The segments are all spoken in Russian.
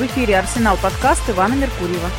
эфире «Арсенал подкаст» Ивана Меркурьева.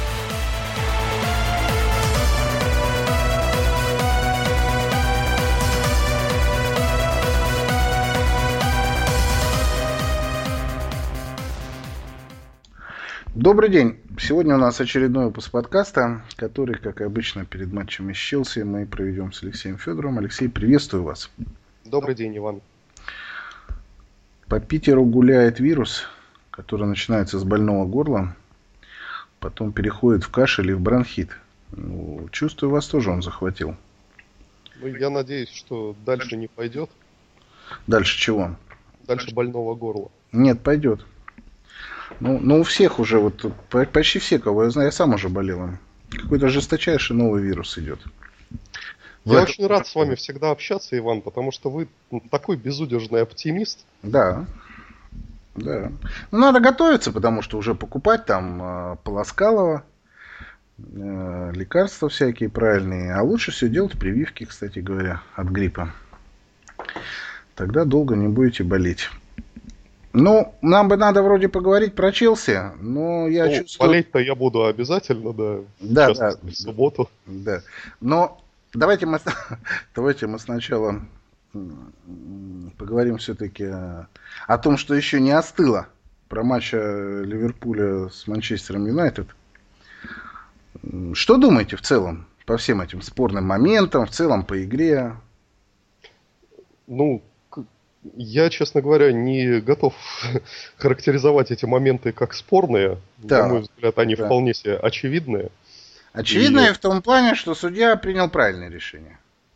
Добрый день. Сегодня у нас очередной выпуск подкаста, который, как обычно, перед матчами с Челси мы проведем с Алексеем Федоровым. Алексей, приветствую вас. Добрый день, Иван. По Питеру гуляет вирус, который начинается с больного горла, потом переходит в кашель и в бронхит. Чувствую, вас тоже он захватил. Я надеюсь, что дальше не пойдет. Дальше чего? Дальше больного горла. Нет, пойдет. Ну, у всех уже, вот почти все, кого я знаю, я сам уже болел им. Какой-то жесточайший новый вирус идет. Я очень рад с вами всегда общаться, Иван, потому что вы такой безудержный оптимист. Да. Ну, надо готовиться, потому что уже покупать там Полоскалова, лекарства всякие правильные. А лучше все делать прививки, кстати говоря, от гриппа. Тогда долго не будете болеть. Ну, нам бы надо вроде поговорить про Челси, но я чувствую... Болеть-то я буду обязательно, да. Да. В субботу. Да. Но давайте мы сначала поговорим все-таки о том, что еще не остыло про матч Ливерпуля с Манчестером Юнайтед. Что думаете в целом по всем этим спорным моментам, в целом по игре? Я, честно говоря, не готов характеризовать эти моменты как спорные. Да, на мой взгляд, они вполне себе очевидные. Очевидные в том плане, что судья принял правильное решение.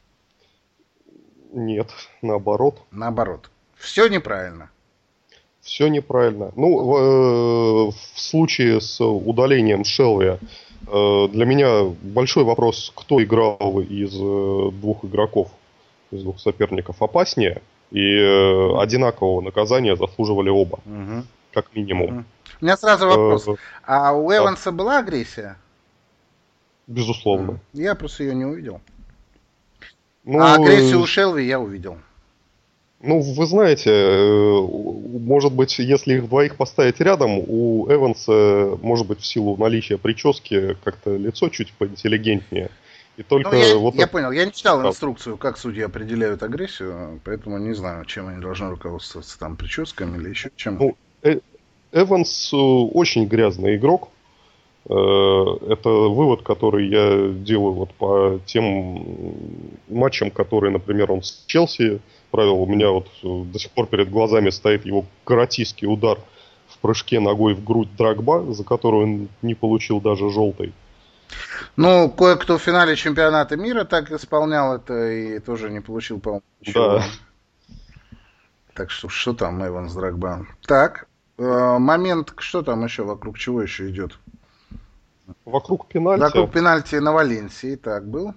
Нет, наоборот. Наоборот. Все неправильно. Все неправильно. В случае с удалением Шелви для меня большой вопрос, кто играл из двух игроков, из двух соперников опаснее. И одинакового наказания заслуживали оба, как минимум. У меня сразу вопрос. А у Эванса была агрессия? Безусловно. Я просто ее не увидел. А агрессию у Шелви я увидел. Вы знаете, может быть, если их двоих поставить рядом, у Эванса, может быть, в силу наличия прически, как-то лицо чуть поинтеллигентнее. И только я понял, я не читал инструкцию, как судьи определяют агрессию, поэтому не знаю, чем они должны руководствоваться, там, прическами или еще чем. Эванс очень грязный игрок. Это вывод, который я делаю по тем матчам, которые, например, он с Челси провел. У меня до сих пор перед глазами стоит его каратистский удар в прыжке ногой в грудь Дрогба, за который он не получил даже желтой. Кое-кто в финале чемпионата мира так исполнял это и тоже не получил, по-моему, ничего. Да. Так что там, Эванс Дрогба? Так, момент, что там еще, вокруг чего еще идет? Вокруг пенальти. Вокруг пенальти на Валенсии, так был?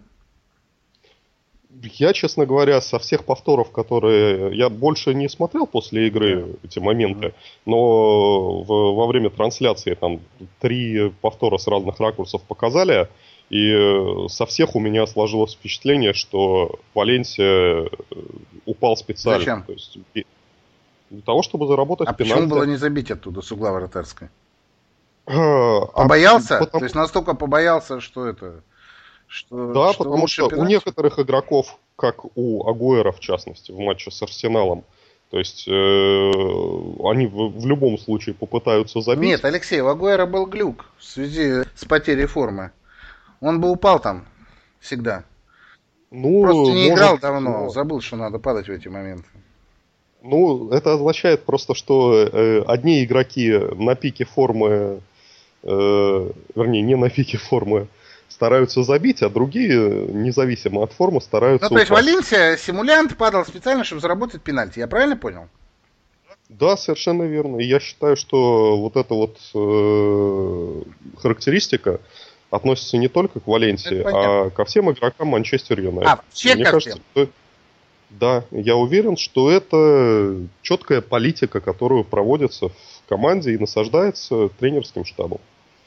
Я, честно говоря, со всех повторов, которые... Я больше не смотрел после игры эти моменты, но во время трансляции там 3 повтора с разных ракурсов показали, и со всех у меня сложилось впечатление, что Валенсия упал специально. Зачем? То есть, для того, чтобы заработать пенальти. А почему было не забить оттуда с угла вратарской? Побоялся? То есть настолько побоялся, что это... Да, потому что у некоторых игроков, как у Агуэро в частности, в матче с Арсеналом, то есть они в любом случае попытаются забить. Нет, Алексей, у Агуэро был глюк в связи с потерей формы. Он бы упал там всегда. Просто не играл давно, забыл, что надо падать в эти моменты. Это означает просто, что одни игроки на пике формы, вернее, не на пике формы, стараются забить, а другие, независимо от формы, стараются... то есть Валенсия, симулянт, падал специально, чтобы заработать пенальти. Я правильно понял? Да, совершенно верно. И я считаю, что эта характеристика относится не только к Валенсии, а ко всем игрокам Манчестер Юнайтед. Мне кажется, да, я уверен, что это четкая политика, которая проводится в команде и насаждается тренерским штабом.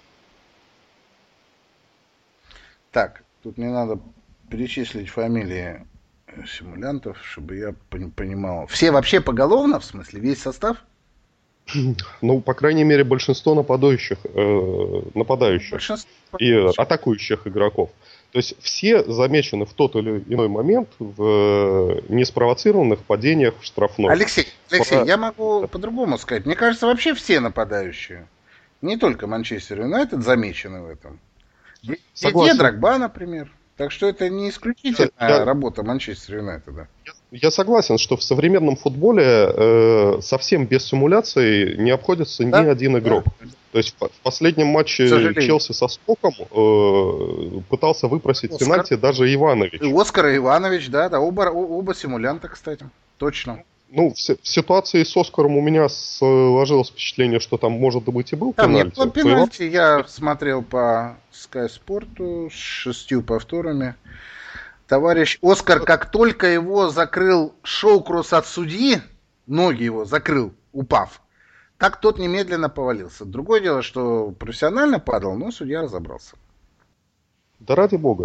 Так, тут мне надо перечислить фамилии симулянтов, чтобы я понимал. Все вообще поголовно, в смысле, весь состав? Ну, по крайней мере, большинство нападающих Большинство и атакующих игроков. То есть все замечены в тот или иной момент в неспровоцированных падениях в штрафной. Алексей, я могу по-другому сказать. Мне кажется, вообще все нападающие, не только Манчестер Юнайтед, замечены в этом. Дидье Дрогба, например. Так что это не исключительная работа Манчестер Юнайтеда. Я согласен, что в современном футболе совсем без симуляций не обходится ни один игрок. Да. То есть в последнем матче Челси со Стоком пытался выпросить пенальти даже Иванович. И Оскар и Иванович, да, оба симулянта, кстати. Точно. Ну, в ситуации с Оскаром у меня сложилось впечатление, что там, может быть, и был там пенальти. Там не было пенальти. Я смотрел по Sky Sport с 6 повторами. Товарищ Оскар, как только его закрыл шоу-кросс от судьи, ноги его закрыл, упав, так тот немедленно повалился. Другое дело, что профессионально падал, но судья разобрался. Да ради бога.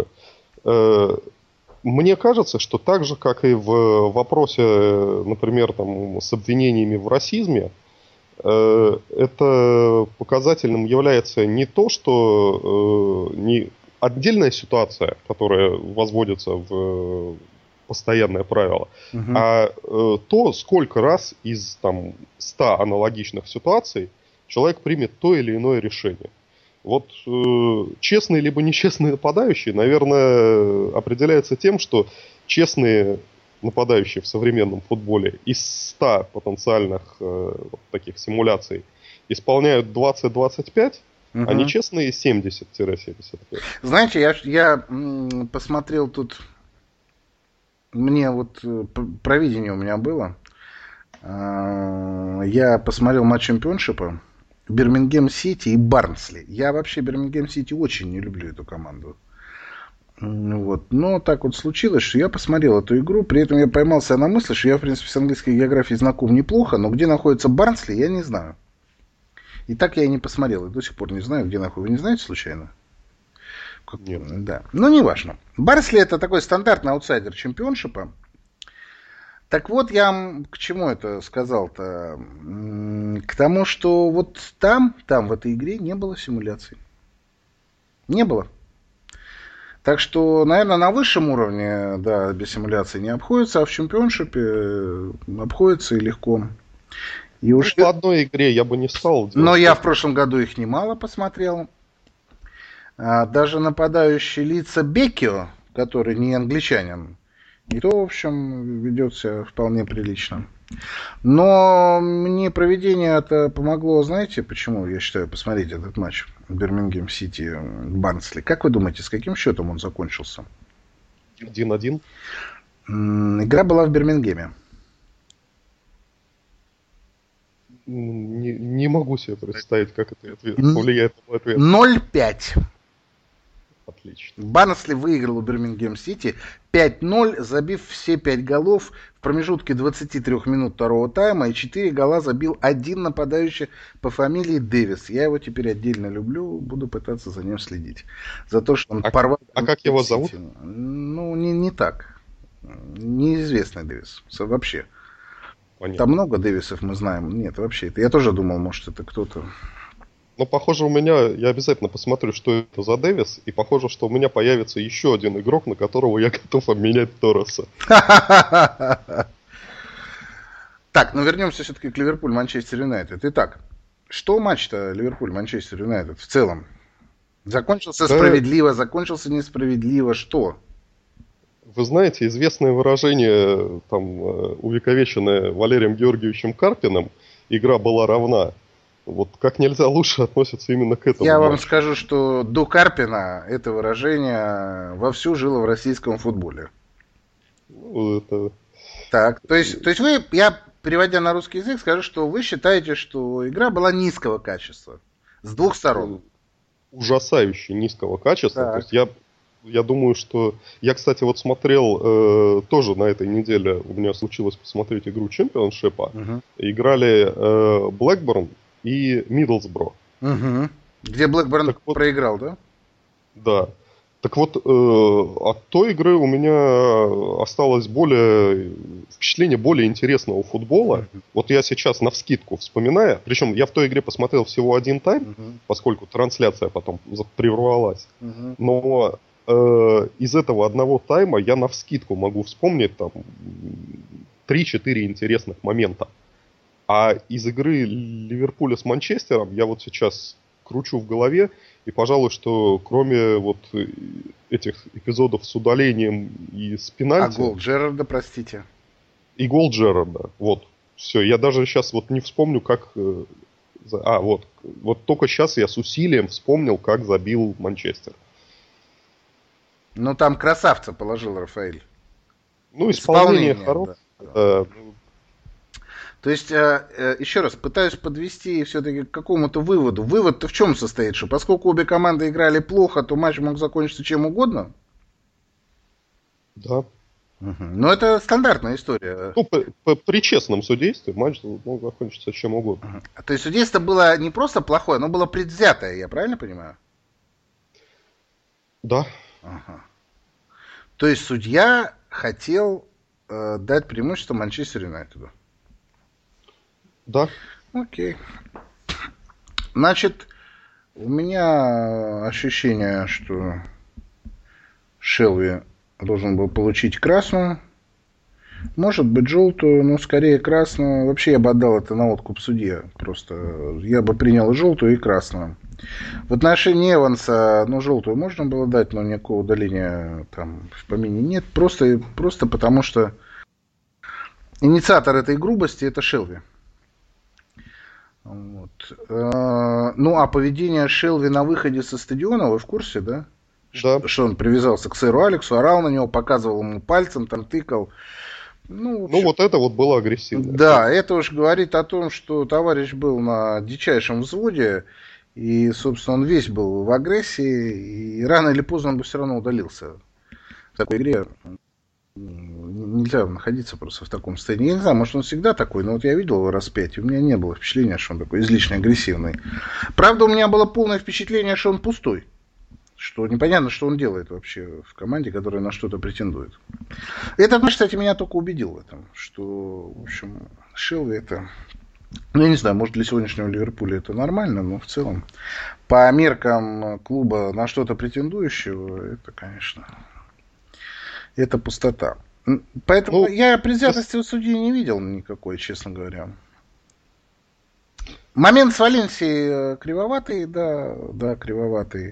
Мне кажется, что так же, как и в вопросе, например, там, с обвинениями в расизме, это показательным является не то, что не отдельная ситуация, которая возводится в постоянное правило, а то, сколько раз из там, 100 аналогичных ситуаций человек примет то или иное решение. Вот честный либо нечестный нападающий, наверное, определяется тем, что честные нападающие в современном футболе из 100 потенциальных таких симуляций исполняют 20-25, а нечестные 70-75. Знаете, я посмотрел тут, мне вот провидение у меня было, я посмотрел матч чемпионшипа, Бирмингем Сити и Барнсли. Я вообще Бирмингем Сити очень не люблю эту команду. Вот. Но так вот случилось, что я посмотрел эту игру, при этом я поймался на мысли, что я, в принципе, с английской географией знаком неплохо, но где находится Барнсли, я не знаю. И так я и не посмотрел, и до сих пор не знаю, где находится. Вы не знаете случайно? Нет. Да. Но не важно. Барнсли это такой стандартный аутсайдер чемпионшипа. Так вот, я к чему это сказал-то? К тому, что вот там, в этой игре не было симуляций. Не было. Так что, наверное, на высшем уровне, да, без симуляций не обходится, а в чемпионшипе обходится и легко. И уж по одной игре я бы не стал. Но я в прошлом году их немало посмотрел. Даже нападающий лица Беккио, который не англичанин, и то, в общем, ведет себя вполне прилично. Но мне проведение это помогло, знаете, почему, я считаю, посмотреть этот матч Бирмингем Сити Барнсли. Как вы думаете, с каким счетом он закончился? 1-1. Игра была в Бирмингеме. Не могу себе представить, как это повлияет на мой ответ. 0-5. Отлично. Барнсли выиграл у Бирмингем Сити 5-0, забив все 5 голов в промежутке 23 минут второго тайма, и 4 гола забил один нападающий по фамилии Дэвис. Я его теперь отдельно люблю, буду пытаться за ним следить. За то, что он порвал... А как его зовут? Ну, не так. Неизвестный Дэвис. Вообще. Понятно. Там много Дэвисов мы знаем. Нет, вообще. Я тоже думал, может, это кто-то... Но, похоже, я обязательно посмотрю, что это за Дэвис, и похоже, что у меня появится еще один игрок, на которого я готов обменять Торреса. Так, ну вернемся все-таки к Ливерпуль-Манчестер Юнайтед. Итак, что матч-то Ливерпуль-Манчестер Юнайтед в целом? Закончился справедливо, закончился несправедливо, что? Вы знаете, известное выражение, там, увековеченное Валерием Георгиевичем Карпиным, игра была равна. Вот как нельзя лучше относится именно к этому. Я вам скажу, что до Карпина это выражение вовсю жило в российском футболе. Ну, это... Так, то есть вы, я переводя на русский язык, скажу, что вы считаете, что игра была низкого качества с двух сторон. Ужасающе низкого качества. Так. То есть я думаю, что... Я, кстати, вот смотрел тоже на этой неделе, у меня случилось посмотреть игру чемпионшипа. Играли Блэкборн и Миддлсбро. Где Блэкборн проиграл, да? Да. Так вот, от той игры у меня осталось впечатление более интересного футбола. Вот я сейчас навскидку вспоминая, причем я в той игре посмотрел всего один тайм, поскольку трансляция потом прервалась. Но из этого одного тайма я навскидку могу вспомнить там 3-4 интересных момента. А из игры Ливерпуля с Манчестером я вот сейчас кручу в голове, и, пожалуй, что кроме вот этих эпизодов с удалением и с пенальти... А гол Джерарда, простите. И гол Джерарда, вот. Все, я даже сейчас вот не вспомню, как... Вот только сейчас я с усилием вспомнил, как забил Манчестер. Ну, там красавца положил Рафаэль. Ну, исполнение хорошее. Да. То есть, еще раз, пытаюсь подвести все-таки к какому-то выводу. Вывод-то в чем состоит? Что поскольку обе команды играли плохо, то матч мог закончиться чем угодно? Да. Но это стандартная история. Ну, при честном судействе матч мог закончиться чем угодно. То есть, судейство было не просто плохое, оно было предвзятое, я правильно понимаю? Да. То есть, судья хотел дать преимущество Манчестер Юнайтеду. Да. Окей. Значит, у меня ощущение, что Шелви должен был получить красную. Может быть, желтую, но скорее красную. Вообще я бы отдал это на откуп судье. Просто я бы принял желтую и красную. В отношении Эванса, желтую можно было дать, но никакого удаления там в помине нет. Просто потому, что инициатор этой грубости это Шелви. Вот. Ну, а поведение Шелви на выходе со стадиона, вы в курсе, да? Да. Что он привязался к сэру Алексу, орал на него, показывал ему пальцем, там тыкал. Ну, вот это вот было агрессивно. Да, это уж говорит о том, что товарищ был на дичайшем взводе, и, собственно, он весь был в агрессии, и рано или поздно он бы все равно удалился. В такой игре нельзя находиться просто в таком состоянии. Я не знаю, может он всегда такой, но вот я видел его раз 5, и у меня не было впечатления, что он такой излишне агрессивный. Правда, у меня было полное впечатление, что он пустой. Что непонятно, что он делает вообще в команде, которая на что-то претендует. Этот матч, кстати, меня только убедил в этом, что, в общем, Шелви это... Ну, я не знаю, может для сегодняшнего Ливерпуля это нормально, но в целом по меркам клуба на что-то претендующего, это, конечно, это пустота. Поэтому я предвзятости у судьи не видел никакой, честно говоря. Момент с Валенсией кривоватый, да, кривоватый.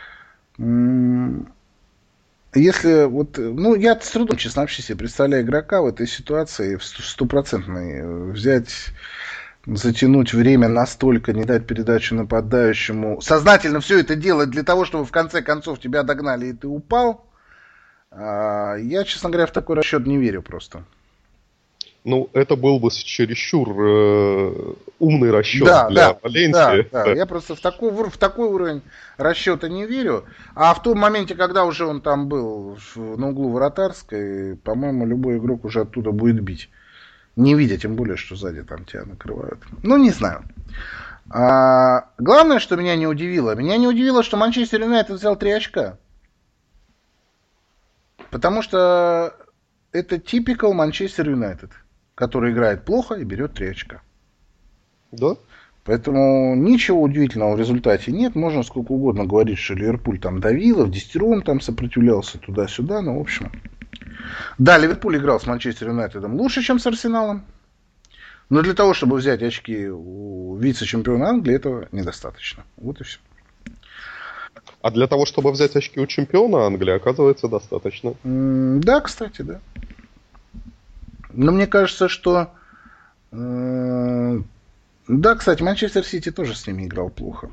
Если вот, я с трудом, честно, вообще себе представляю игрока в этой ситуации, стопроцентной, взять, затянуть время настолько, не дать передачу нападающему, сознательно все это делать для того, чтобы в конце концов тебя догнали и ты упал. Я, честно говоря, в такой расчет не верю просто. Ну, это был бы чересчур умный расчет для Валенсии. Да, я просто в такой уровень расчета не верю. А в том моменте, когда уже он там был на углу Вратарской, по-моему, любой игрок уже оттуда будет бить. Не видя, тем более, что сзади там тебя накрывают. Ну, не знаю. Главное, что меня не удивило, что Манчестер Юнайтед взял 3 очка. Потому что это типикал Манчестер Юнайтед, который играет плохо и берет 3 очка. Да. Поэтому ничего удивительного в результате нет. Можно сколько угодно говорить, что Ливерпуль там давил, в десятером там сопротивлялся туда-сюда. Но, в общем... Да, Ливерпуль играл с Манчестер Юнайтедом лучше, чем с Арсеналом. Но для того, чтобы взять очки у вице-чемпиона Англии, этого недостаточно. Вот и все. А для того, чтобы взять очки у чемпиона Англии, оказывается, достаточно. Да, кстати, да. Но мне кажется, что... Да, кстати, Манчестер Сити тоже с ними играл плохо.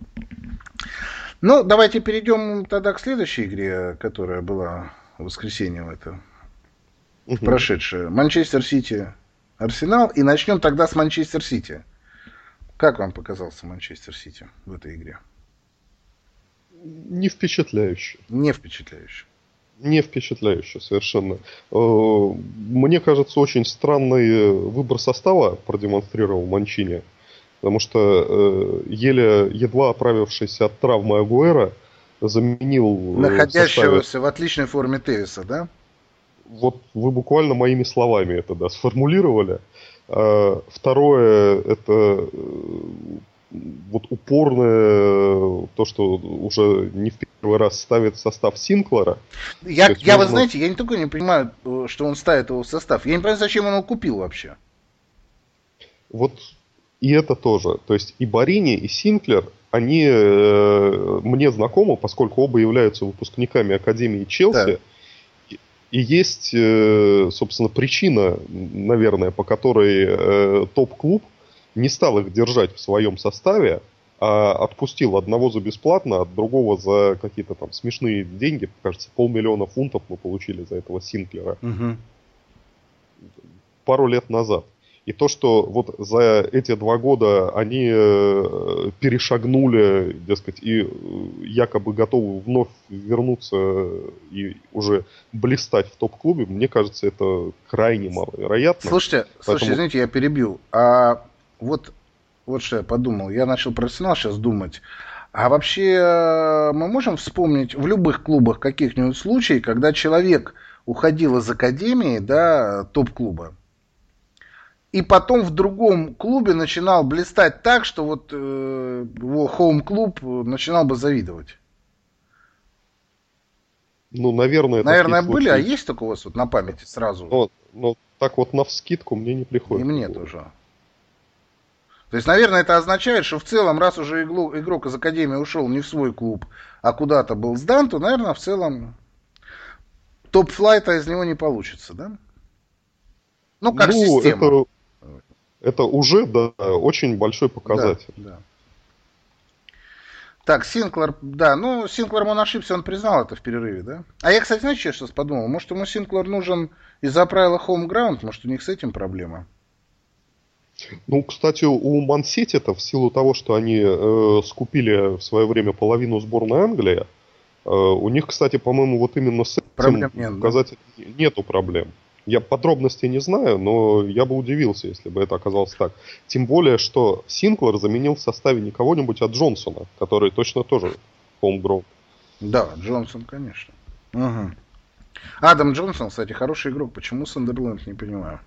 Ну, давайте перейдем тогда к следующей игре, которая была в воскресенье в это. Прошедшее. Манчестер Сити, Арсенал. И начнем тогда с Манчестер Сити. Как вам показался Манчестер Сити в этой игре? Не впечатляюще. Не впечатляюще. Не впечатляюще совершенно. Мне кажется, очень странный выбор состава продемонстрировал Манчини. Потому что едва оправившийся от травмы Агуэро заменил... Находящегося в отличной форме Тевиса, да? Вот вы буквально моими словами это, да, сформулировали. Второе, это вот упорное, то, что уже не в первый раз ставит состав Синклера. Я вы знаете, я не только не понимаю, что он ставит его в состав, я не понимаю, зачем он его купил вообще. Вот и это тоже. То есть и Борини, и Синклер, они мне знакомы, поскольку оба являются выпускниками Академии Челси. Да. И есть, собственно, причина, наверное, по которой топ-клуб не стал их держать в своем составе, а отпустил одного за бесплатно, а другого за какие-то там смешные деньги. Кажется, 500 000 фунтов мы получили за этого Синклера. Угу. Пару лет назад. И то, что вот за эти 2 года они перешагнули, дескать, и якобы готовы вновь вернуться и уже блистать в топ-клубе, мне кажется, это крайне маловероятно. Слушайте, извините, я перебью. А вот что я подумал. Я начал про Арсенал сейчас думать. А вообще мы можем вспомнить в любых клубах каких-нибудь случаев, когда человек уходил из академии, да, топ-клуба, и потом в другом клубе начинал блистать так, что вот его хоум-клуб начинал бы завидовать. Ну, наверное, были, а есть только у вас вот на памяти сразу? Но так вот навскидку мне не приходит. И мне тоже. То есть, наверное, это означает, что в целом, раз уже игрок из академии ушел не в свой клуб, а куда-то был сдан, то, наверное, в целом топ-флайта из него не получится, да? Ну, как система. Это уже, да, очень большой показатель. Да. Так, Синклер, да, ну, Синклер, он ошибся, он признал это в перерыве, да? А я, кстати, знаете, что подумал? Может, ему Синклер нужен из-за правила home ground, может, у них с этим проблема? Ну, кстати, у Ман-Сити-то в силу того, что они скупили в свое время половину сборной Англии, у них, кстати, по-моему, вот именно с этим показателем нету проблем. Я подробностей не знаю, но я бы удивился, если бы это оказалось так. Тем более, что Синклер заменил в составе не кого-нибудь, а Джонсона, который точно тоже homegrown. Да, Джонсон, конечно. Угу. Адам Джонсон, кстати, хороший игрок. Почему Сандерленд, не понимаю.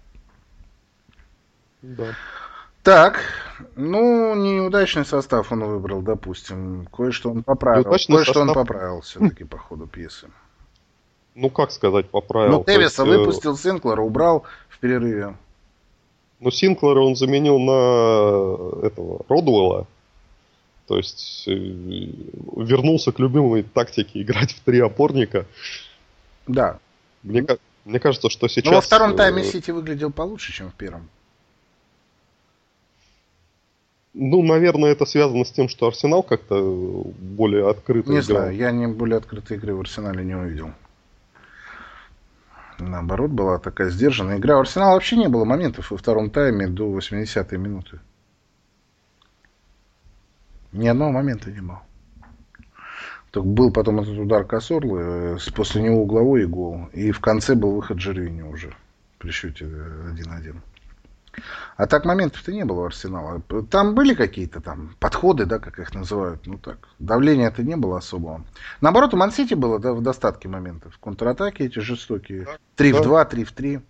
Да. Так, ну, неудачный состав он выбрал, допустим. Кое-что он поправил. Он поправил все-таки по ходу пьесы. Ну, как сказать, поправил. Ну, Тевиса выпустил, Синклера убрал в перерыве. Ну, Синклера он заменил на этого Родуэлла. То есть вернулся к любимой тактике играть в 3 опорника. Да. Мне кажется, что сейчас... Но во втором тайме Сити выглядел получше, чем в первом. Ну, наверное, это связано с тем, что Арсенал как-то более открыто играл. Не знаю, я не более открытой игры в Арсенале не увидел. Наоборот, была такая сдержанная игра. У Арсенала вообще не было моментов во втором тайме до 80-й минуты. Ни одного момента не было. Только был потом этот удар Косорлы, после него угловой и гол. И в конце был выход Джервини уже при счете 1-1. А так моментов-то не было у Арсенала. Там были какие-то там подходы, да, как их называют. Ну так, давления-то не было особого. Наоборот, у Ман-Сити было, да, в достатке моментов. Контратаки эти жестокие. 3 в 2, 3 в 3.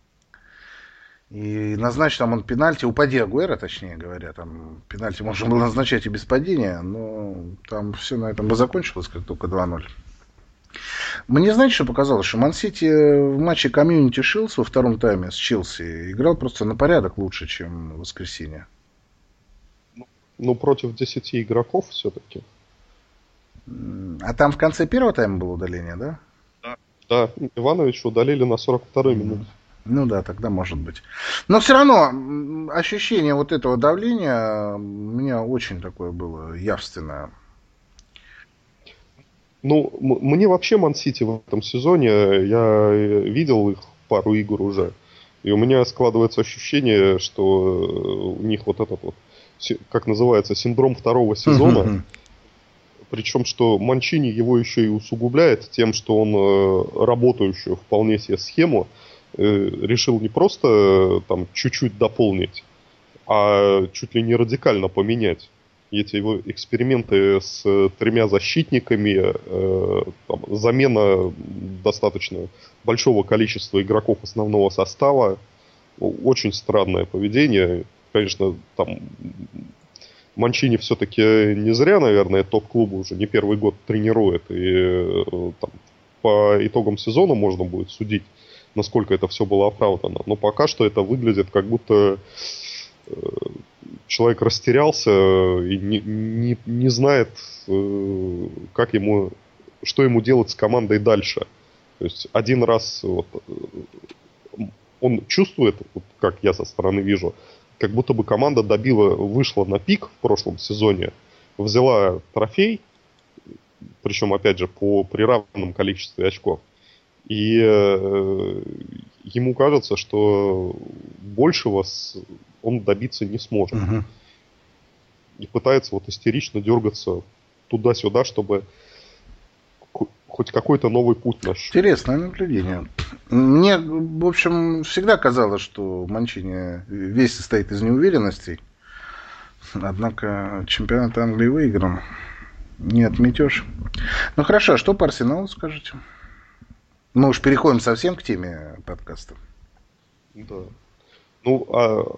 И назначить там он пенальти. Упади Агуэро, точнее говоря. Там пенальти можно было назначать и без падения. Но там все на этом бы закончилось, как только 2-0. Мне, знаете, что показалось? Что Ман-Сити в матче Комьюнити Шилдс во втором тайме с Челси играл просто на порядок лучше, чем в воскресенье. Ну, против 10 игроков все-таки. А там в конце первого тайма было удаление, да? Да, Ивановича удалили на 42-й минуте. Ну да, тогда может быть. Но все равно ощущение вот этого давления у меня очень такое было явственное. Ну, мне вообще Ман-Сити в этом сезоне, я видел их пару игр уже, и у меня складывается ощущение, что у них вот этот вот, как называется, синдром второго сезона, причем что Манчини его еще и усугубляет тем, что он работающую вполне себе схему решил не просто там чуть-чуть дополнить, а чуть ли не радикально поменять. эти его эксперименты с 3 защитниками, там, замена достаточно большого количества игроков основного состава, очень странное поведение. Конечно, там Манчини все-таки не зря, наверное, топ-клубы уже не первый год тренирует, и там, по итогам сезона можно будет судить, насколько это все было оправдано. Но пока что это выглядит, как будто человек растерялся и не знает, как ему, что ему делать с командой дальше. То есть один раз вот, он чувствует, вот, как я со стороны вижу, как будто бы команда вышла на пик в прошлом сезоне, взяла трофей, причем, опять же, при равном количестве очков. И ему кажется, что большего он добиться не сможет. Угу. И пытается вот истерично дергаться туда-сюда, чтобы хоть какой-то новый путь наш. Интересное наблюдение. Мне, в общем, всегда казалось, что Манчини весь состоит из неуверенностей. Однако чемпионат Англии выигран. Не отметешь. Ну хорошо, а что по Арсеналу скажете? Мы уж переходим совсем к теме подкаста. Да. Ну,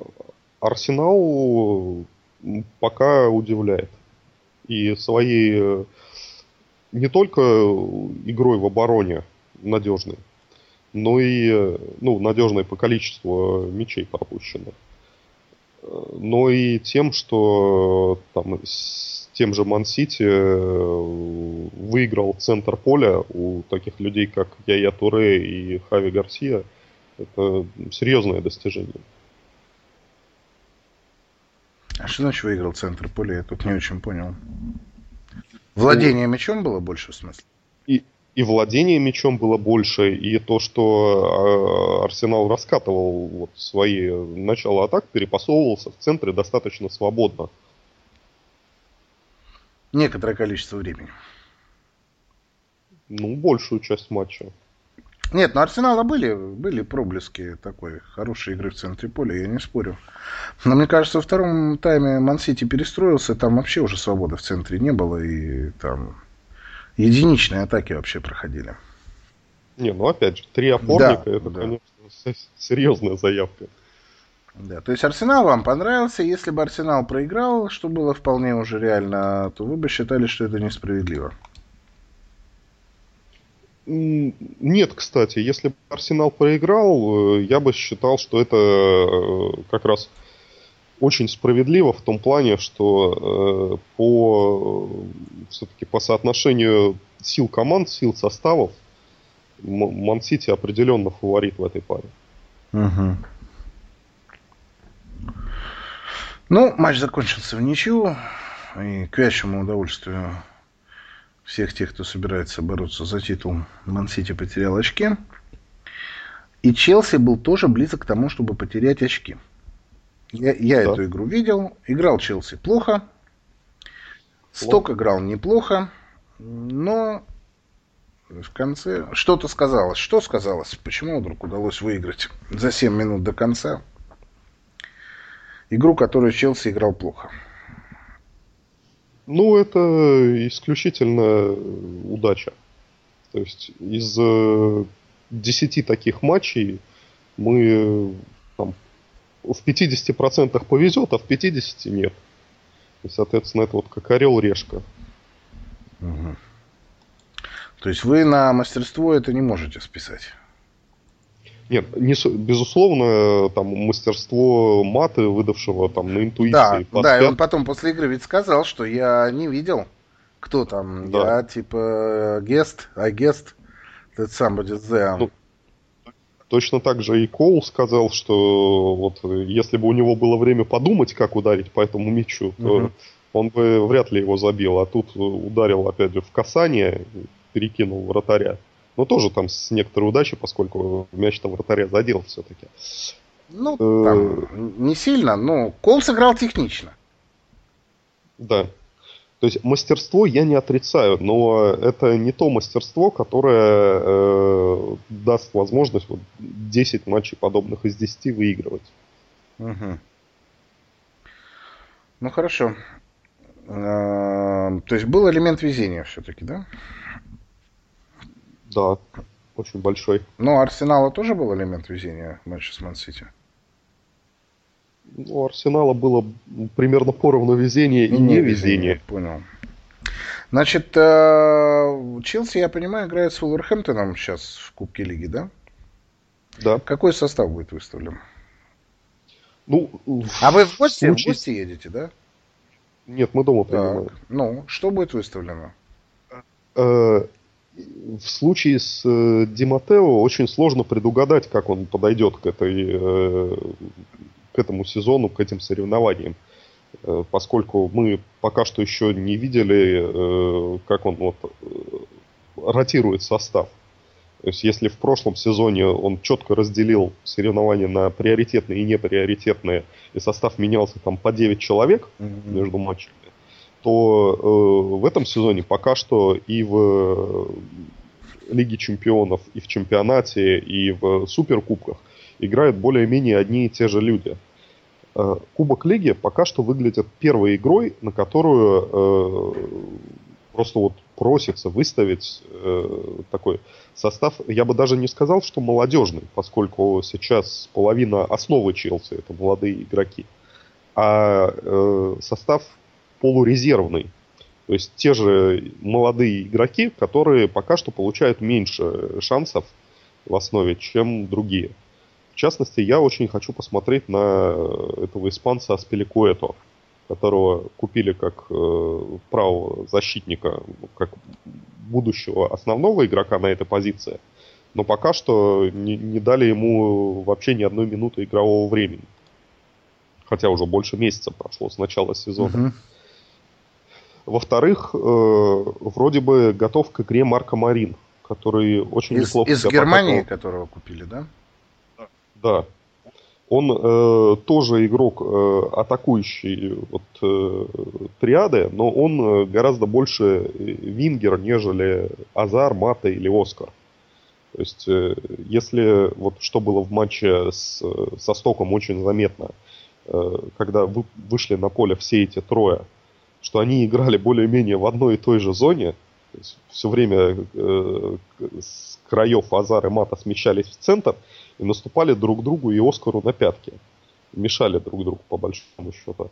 Арсенал пока удивляет. И своей не только игрой в обороне надежной, но и надежной по количеству мячей пропущенных. Но и тем, что там, с тем же Ман-Сити выиграл центр поля у таких людей, как Яя Туре и Хави Гарсия. Это серьезное достижение. А что значит выиграл центр поля? Я тут не очень понял. Владение мячом было больше, в смысле? И владение мячом было больше, и то, что Арсенал раскатывал вот свои начала атак, перепасовывался в центре достаточно свободно. Некоторое количество времени. Ну, большую часть матча. Нет, но Арсенала были проблески такой хорошей игры в центре поля, я не спорю. Но мне кажется, во втором тайме Ман-Сити перестроился, там вообще уже свободы в центре не было, и там единичные атаки вообще проходили. Не, ну опять же, 3 опорника, да, это, да, конечно, серьезная заявка. Да, то есть Арсенал вам понравился. Если бы Арсенал проиграл, что было вполне уже реально, то вы бы считали, что это несправедливо. Нет, кстати, если бы Арсенал проиграл, я бы считал, что это как раз очень справедливо в том плане, что все-таки по соотношению сил команд, сил составов, Ман-Сити определенно фаворит в этой паре. Угу. Ну, матч закончился в ничью, и к вящему удовольствию всех тех, кто собирается бороться за титул, Ман-Сити потерял очки. И Челси был тоже близок к тому, чтобы потерять очки. Я эту игру видел. Играл Челси плохо. Сток играл неплохо. Но в конце что-то сказалось. Что сказалось? Почему вдруг удалось выиграть за 7 минут до конца игру, которую Челси играл плохо? Ну, это исключительно удача. То есть из 10 таких матчей мы там, в 50% повезет, а в 50% нет. И, соответственно, это вот как орел-решка. Угу. То есть вы на мастерство это не можете списать? Нет, безусловно, там мастерство Маты, выдавшего там на интуиции. Да, и он потом после игры ведь сказал, что я не видел, кто там. Да. Я типа guest, that somebody's there. Ну, точно так же и Коул сказал, что вот если бы у него было время подумать, как ударить по этому мячу, то он бы вряд ли его забил. А тут ударил, опять же, в касание, перекинул вратаря. Но тоже там с некоторой удачей, поскольку мяч-то вратаря задел все-таки. Ну, там не сильно, но Коул сыграл технично. Да. То есть мастерство я не отрицаю, но это не то мастерство, которое даст возможность вот 10 матчей подобных из 10 выигрывать. Угу. Ну, хорошо. То есть был элемент везения все-таки, да? Да, очень большой. Но у Арсенала тоже был элемент везения в матче с Ман-Сити? У Арсенала было примерно поровну везения и невезения. Понял. Значит, Челси, я понимаю, играет с Вулверхэмптоном сейчас в Кубке Лиги, да? Да. Какой состав будет выставлен? Ну, а вы в гости едете, да? Нет, мы дома принимаем. Ну, что будет выставлено? В случае с Ди Маттео очень сложно предугадать, как он подойдет к этому сезону, к этим соревнованиям. Поскольку мы пока что еще не видели, как он ротирует состав. То есть, если в прошлом сезоне он четко разделил соревнования на приоритетные и неприоритетные, и состав менялся там по 9 человек между матчами, то в этом сезоне пока что и в Лиге чемпионов, и в чемпионате, и в суперкубках играют более-менее одни и те же люди. Кубок Лиги пока что выглядит первой игрой, на которую просто просится выставить такой состав. Я бы даже не сказал, что молодежный, поскольку сейчас половина основы Челси это молодые игроки, а состав полурезервный. То есть те же молодые игроки, которые пока что получают меньше шансов в основе, чем другие. В частности, я очень хочу посмотреть на этого испанца Аспиликуэто, которого купили как правого защитника, как будущего основного игрока на этой позиции, но пока что не дали ему вообще ни одной минуты игрового времени. Хотя уже больше месяца прошло с начала сезона. Во-вторых, вроде бы готов к игре Марко Марин, который очень неплохо... Из Германии, которого купили, да? Да. Он тоже игрок атакующий триады, но он гораздо больше вингер, нежели Азар, Мата или Оскар. То есть, если что было в матче со Стоком очень заметно, когда вышли на поле все эти трое, что они играли более-менее в одной и той же зоне, то есть все время с краев Азар и Мата смещались в центр и наступали друг другу и Оскару на пятки. Мешали друг другу по большому счету.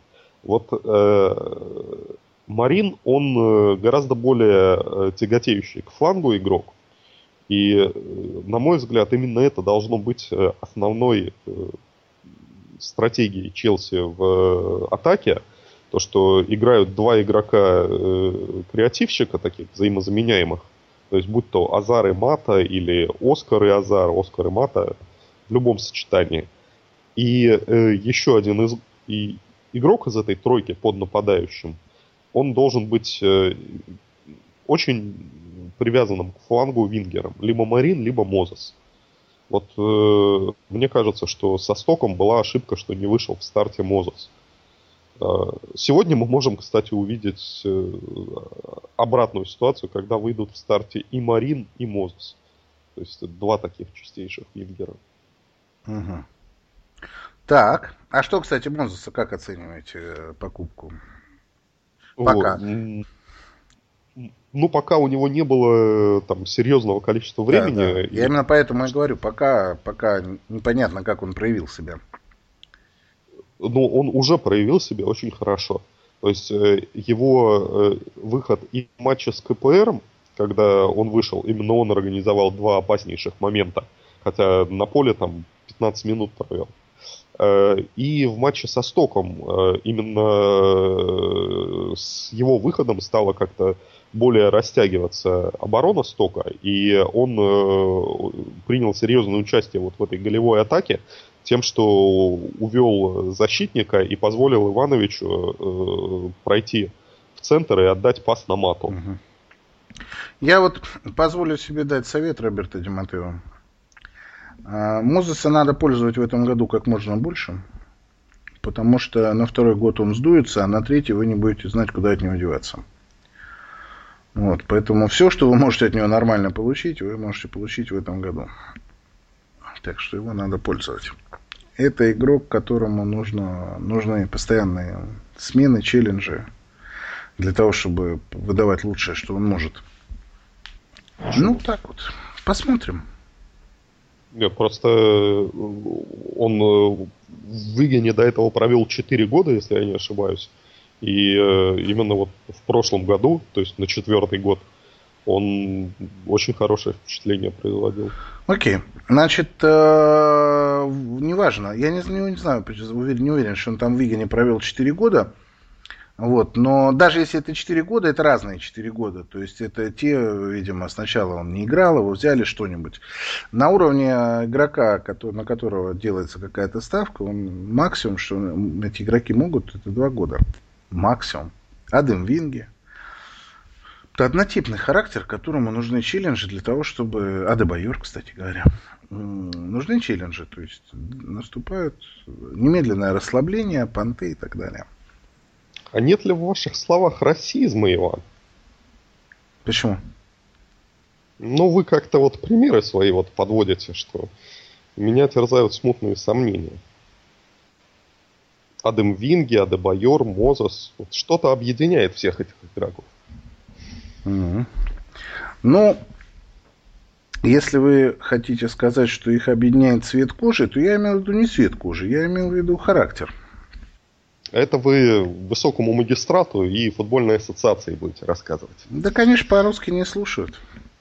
Марин, он гораздо более тяготеющий к флангу игрок. И, на мой взгляд, именно это должно быть основной стратегией Челси в атаке. То, что играют два игрока креативщика, таких взаимозаменяемых. То есть, будь то Азар и Мата, или Оскар и Азар, Оскар и Мата, в любом сочетании. И еще один игрок из этой тройки под нападающим, он должен быть очень привязанным к флангу вингером. Либо Марин, либо Мозес. Мне кажется, что со Стоком была ошибка, что не вышел в старте Мозес. Сегодня мы можем, кстати, увидеть обратную ситуацию, когда выйдут в старте и Марин, и Мозес. То есть два таких чистейших вингера. Угу. Так, а что, кстати, Мозеса, как оцениваете покупку? Пока. Пока у него не было серьезного количества времени. Да. Я именно поэтому и говорю, пока непонятно, как он проявил себя. Но он уже проявил себя очень хорошо. То есть его выход и в матче с КПРом, когда он вышел, именно он организовал два опаснейших момента. Хотя на поле 15 минут провел. И в матче со Стоком именно с его выходом стало как-то более растягиваться оборона Стока, и он принял серьезное участие в этой голевой атаке тем, что увел защитника и позволил Ивановичу пройти в центр и отдать пас на Мату. Угу. Я позволю себе дать совет Роберто Ди Маттео. Мозеса надо пользовать в этом году как можно больше, потому что на второй год он сдуется, а на третий вы не будете знать, куда от него деваться. Поэтому все, что вы можете от него нормально получить, вы можете получить в этом году. Так что его надо пользовать. Это игрок, которому нужны постоянные смены, челленджи. для того, чтобы выдавать лучшее, что он может. Ну, так вот. Посмотрим. Нет, просто он в Вигене до этого провел 4 года, если я не ошибаюсь. И именно вот в прошлом году, то есть на 4-й год, он очень хорошее впечатление производил. Окей. Значит, неважно. Я не знаю, не уверен, что он там в Вигене провел 4 года. Вот, но даже если это 4 года, это разные 4 года. То есть это те, видимо, сначала он не играл, его взяли что-нибудь. На уровне игрока, на которого делается какая-то ставка, он максимум, что эти игроки могут, это 2 года. Максимум. Адем Винге. Это однотипный характер, которому нужны челленджи для того, чтобы... Адебайор, кстати говоря. Нужны челленджи, то есть наступают немедленное расслабление, понты и так далее. А нет ли в ваших словах расизма, Иван? Почему? Ну, вы как-то вот примеры свои вот подводите, что меня терзают смутные сомнения. Адем Винге, Адебайор, Мозес. Вот что-то объединяет всех этих игроков. Ну, если вы хотите сказать, что их объединяет цвет кожи, то я имел в виду не цвет кожи, я имел в виду характер. Это вы высокому магистрату и футбольной ассоциации будете рассказывать. Да, конечно, по-русски не слушают.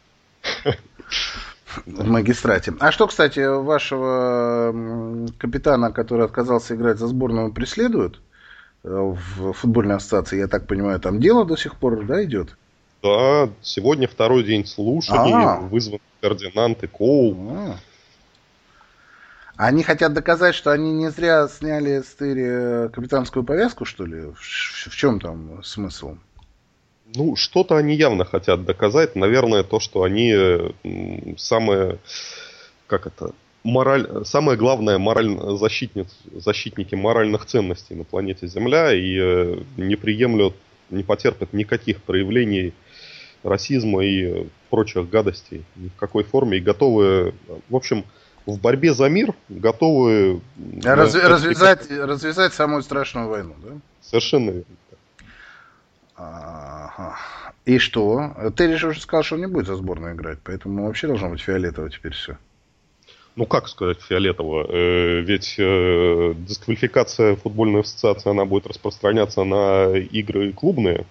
В магистрате. А что, кстати, вашего капитана, который отказался играть за сборную, преследуют в футбольной ассоциации? Я так понимаю, там дело до сих пор, да, идет? Да, сегодня 2-й день слушаний, вызваны Фердинанд и Коул. Они хотят доказать, что они не зря сняли с Терри капитанскую повязку, что ли? В чем там смысл? Ну, что-то они явно хотят доказать. Наверное, то, что они самые главное защитники моральных ценностей на планете Земля и не потерпят никаких проявлений расизма и прочих гадостей ни в какой форме и готовы, в общем, в борьбе за мир готовы... Развязать самую страшную войну, да? Совершенно верно. Ага. И что? Терри же уже сказал, что он не будет за сборную играть, поэтому вообще должно быть фиолетово теперь все. Ну, как сказать фиолетово? Ведь дисквалификация футбольной ассоциации, она будет распространяться на игры клубные.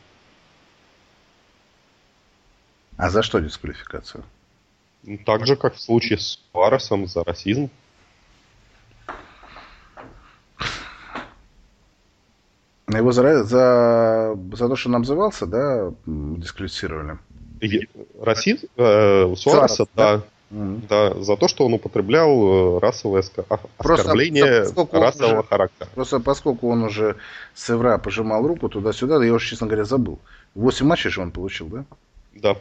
А за что дисквалификация? Так же, как в случае с Суаресом за расизм. Его за то, что он обзывался, да, дисквалифицировали? Расизм? Суареса, да. Да, за то, что он употреблял расовое оскорбление расового характера. Просто поскольку он уже с Эвра пожимал руку туда-сюда, я уже, честно говоря, забыл. 8 матчей же он получил, да? Да.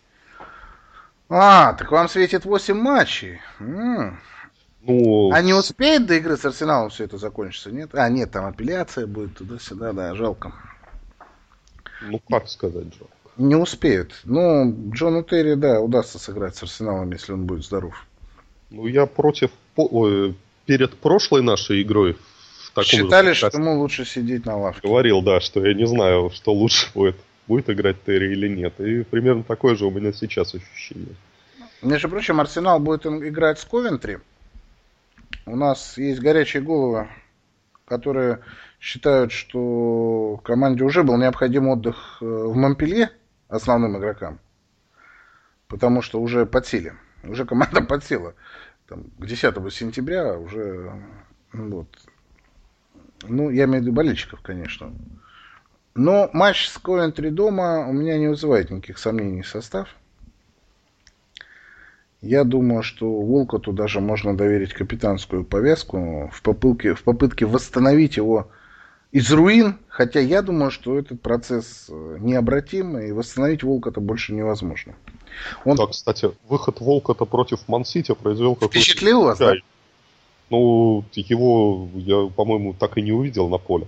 Так вам светит 8 матчей. Ну... А не успеет до игры с Арсеналом все это закончится, нет? Нет, там апелляция будет туда-сюда, да, жалко. Ну, как сказать, жалко. Не успеют. Ну, Джону Терри, да, удастся сыграть с Арсеналом, если он будет здоров. Ну, я перед прошлой нашей игрой в таком считали, что ему лучше сидеть на лавке. Говорил, да, что я не знаю, что лучше будет играть Терри или нет. И примерно такое же у меня сейчас ощущение. Между прочим, Арсенал будет играть с Ковентри. У нас есть горячие головы, которые считают, что команде уже был необходим отдых в Монпелье основным игрокам. Потому что уже подсели. Уже команда подсела. Там, к 10 сентября уже... Вот. Ну, я имею в виду болельщиков, конечно. Но матч с Ковентри дома у меня не вызывает никаких сомнений состав. Я думаю, что Волкоту даже можно доверить капитанскую повязку в попытке восстановить его из руин. Хотя я думаю, что этот процесс необратим, и восстановить Волкота больше невозможно. Да, кстати, выход Волкота против Ман-Сити произвел какой-то... Впечатлил вас, да? Ну, его я, по-моему, так и не увидел на поле.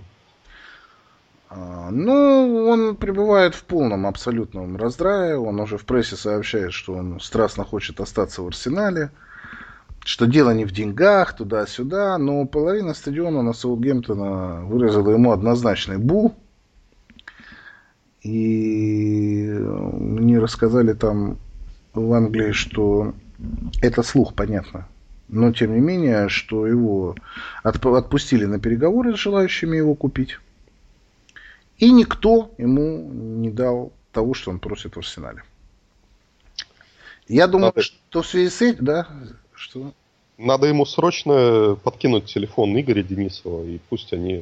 Ну, он пребывает в полном абсолютном раздрае. Он уже в прессе сообщает, что он страстно хочет остаться в Арсенале. Что дело не в деньгах, туда-сюда. Но половина стадиона на Саутгемптона выразила ему однозначный бу. И мне рассказали там в Англии, что это слух, понятно. Но, тем не менее, что его отпустили на переговоры с желающими его купить. И никто ему не дал того, что он просит в Арсенале. Я думаю, что в связи с этим... Да, что... Надо ему срочно подкинуть телефон Игоря Денисова, и пусть они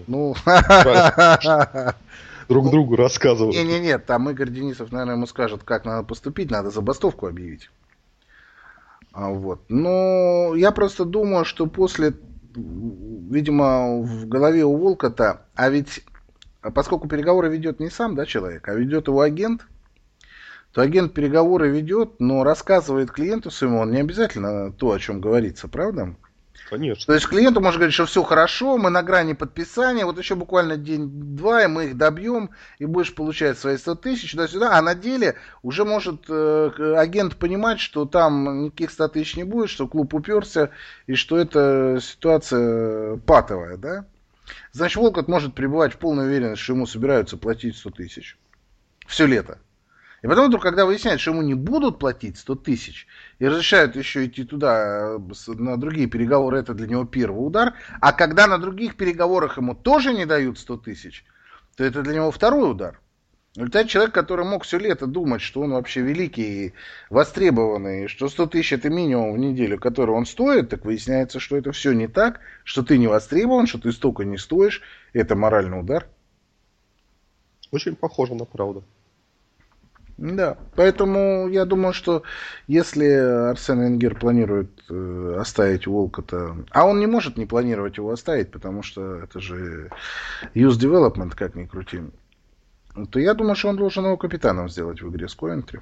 друг другу рассказывают. Нет, там Игорь Денисов, наверное, ему скажет, как надо поступить, надо забастовку объявить. Вот. Но я просто думаю, что после, видимо, в голове у Волкота, а ведь, поскольку переговоры ведет не сам, да, человек, а ведет его агент, то агент переговоры ведет, но рассказывает клиенту своему, он не обязательно то, о чем говорится, правда? Конечно. То есть клиенту можно говорить, что все хорошо, мы на грани подписания, вот еще буквально день-два, и мы их добьем, и будешь получать свои 100 тысяч, туда-сюда. А на деле уже может агент понимать, что там никаких 100 тысяч не будет, что клуб уперся, и что эта ситуация патовая, да? Значит, Волкот может пребывать в полной уверенности, что ему собираются платить 100 тысяч все лето. И потом вдруг, когда выясняют, что ему не будут платить 100 тысяч, и разрешают еще идти туда на другие переговоры, это для него первый удар. А когда на других переговорах ему тоже не дают 100 тысяч, то это для него второй удар. Это человек, который мог все лето думать, что он вообще великий, востребованный, что 100 тысяч это минимум в неделю, который он стоит, так выясняется, что это все не так, что ты не востребован, что ты столько не стоишь. Это моральный удар. Очень похоже на правду. Да, поэтому я думаю, что если Арсен Венгер планирует оставить Волкота, а он не может не планировать его оставить, потому что это же youth development, как ни крути, то я думаю, что он должен его капитаном сделать в игре с Ковентри.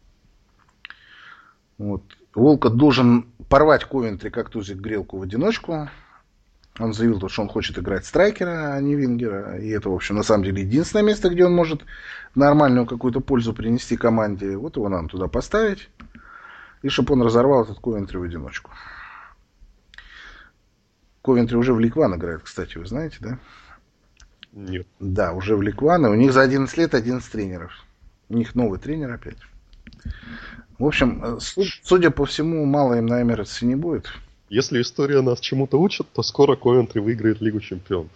Вот. Волкот должен порвать Ковентри как тузик грелку в одиночку. Он заявил, что он хочет играть страйкера, а не вингера. И это, в общем, на самом деле единственное место, где он может нормальную какую-то пользу принести команде. Вот его надо туда поставить. И чтобы он разорвал этот Ковентри в одиночку. Ковентри уже в Лиг Ван играет, кстати, вы знаете, да? Нет. Да, уже в Лиг Ван. И у них за 11 лет 11 тренеров. У них новый тренер опять. В общем, судя по всему, мало им на Эмирейтсе не будет. Если история нас чему-то учит, то скоро Ковентри выиграет Лигу Чемпионов.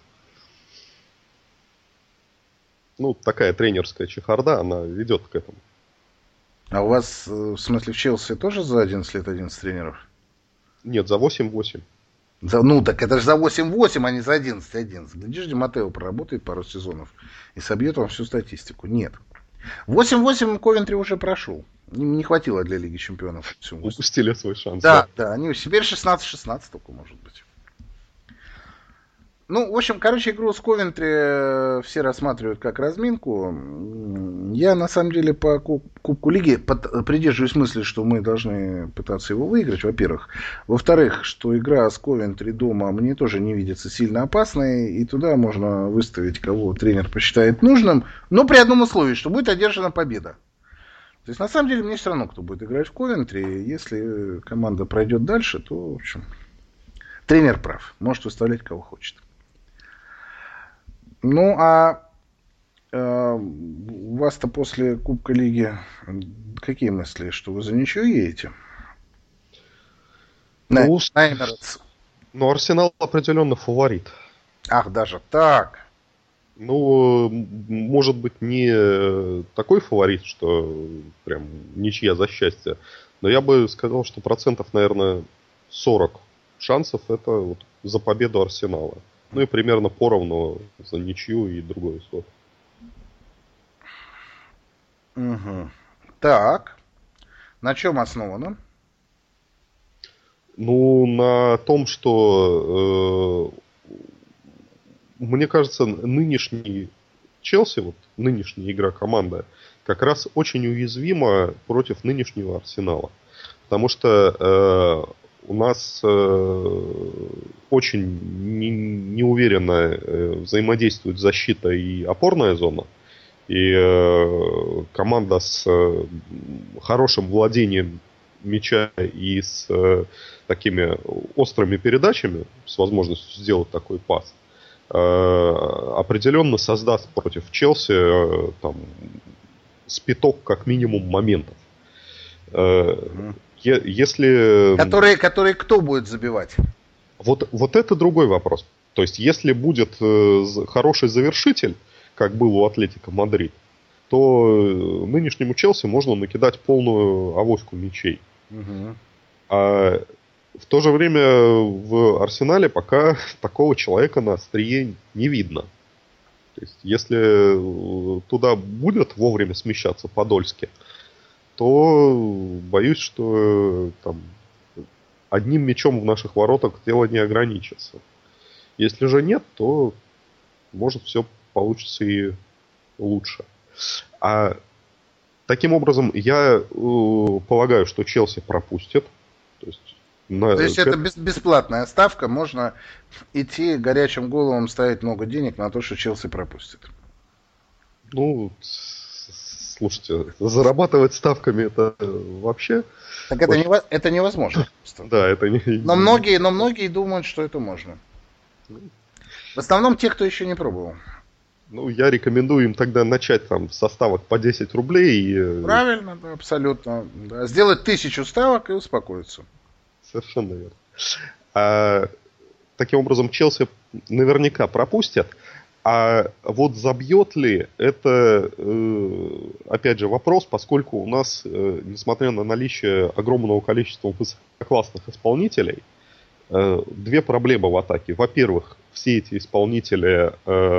Ну, такая тренерская чехарда, она ведет к этому. А у вас, в смысле, в Челси тоже за 11 лет 11 тренеров? Нет, за 8-8. Ну, так это же за 8-8, а не за 11-11. Глядишь, Ди Маттео проработает пару сезонов и собьет вам всю статистику. Нет. 8-8 Ковентри уже прошел. Не хватило для Лиги Чемпионов. Упустили свой шанс. Да, они теперь 16-16 только, может быть. Ну, в общем, игру с Ковентри все рассматривают как разминку. Я, на самом деле, по Кубку Лиги придерживаюсь мысли, что мы должны пытаться его выиграть, во-первых. Во-вторых, что игра с Ковентри дома мне тоже не видится сильно опасной, и туда можно выставить, кого тренер посчитает нужным, но при одном условии, что будет одержана победа. То есть, на самом деле, мне все равно, кто будет играть в Ковентри. Если команда пройдет дальше, то, в общем, тренер прав. Может выставлять, кого хочет. Ну, а у вас-то после Кубка Лиги какие мысли? Что вы за ничью едете? Ну, Арсенал определенно фаворит. Ах, даже так? Ну, может быть, не такой фаворит, что прям ничья за счастье. Но я бы сказал, что процентов, наверное, 40 шансов это вот за победу Арсенала. Ну и примерно поровну за ничью и другой исход. Угу. Так. На чем основано? Ну, на том, что мне кажется, нынешний Челси, вот нынешняя игра команда, как раз очень уязвима против нынешнего Арсенала. Потому что у нас очень неуверенно взаимодействует защита и опорная зона. И команда с хорошим владением мяча и с такими острыми передачами, с возможностью сделать такой пас, определенно создаст против Челси там спиток как минимум моментов. Если... Которые кто будет забивать? Вот это другой вопрос. То есть, если будет хороший завершитель, как был у Атлетико Мадрид, то нынешнему Челси можно накидать полную авоську мячей. Угу. А в то же время в Арсенале пока такого человека на острие не видно. То есть, если туда будет вовремя смещаться Подольски, то боюсь, что там одним мячом в наших воротах дело не ограничится. Если же нет, то может все получится и лучше. А таким образом, я полагаю, что Челси пропустит. То есть это бесплатная ставка, можно идти горячим головам ставить много денег на то, что Челси пропустит. Ну, слушайте, зарабатывать ставками это вообще... Так это невозможно. Да, это не... Но многие думают, что это можно. В основном те, кто еще не пробовал. Ну, я рекомендую им тогда начать там со ставок по 10 рублей. И... Правильно, да, абсолютно. Да. Сделать 1000 ставок и успокоиться. Совершенно верно. Таким образом, Челси наверняка пропустят. А вот забьет ли, это, опять же, вопрос, поскольку у нас, несмотря на наличие огромного количества высококлассных исполнителей, две проблемы в атаке. Во-первых, все эти исполнители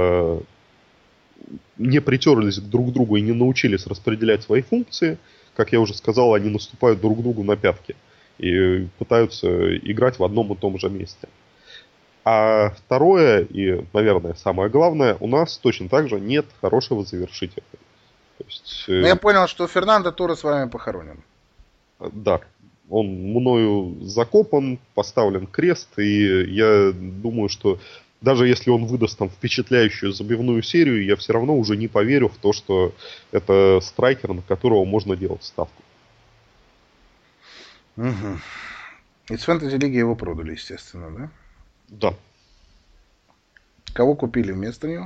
не притерлись друг к другу и не научились распределять свои функции. Как я уже сказал, они наступают друг другу на пятки и пытаются играть в одном и том же месте. А второе, и, наверное, самое главное, у нас точно так же нет хорошего завершителя. То есть, я понял, что Фернандо Торрес с вами похоронен. Да, он мною закопан, поставлен крест, и я думаю, что даже если он выдаст там впечатляющую забивную серию, я все равно уже не поверю в то, что это страйкер, на которого можно делать ставку. Угу. Из фэнтези-лиги его продали, естественно, да? Да. Кого купили вместо него?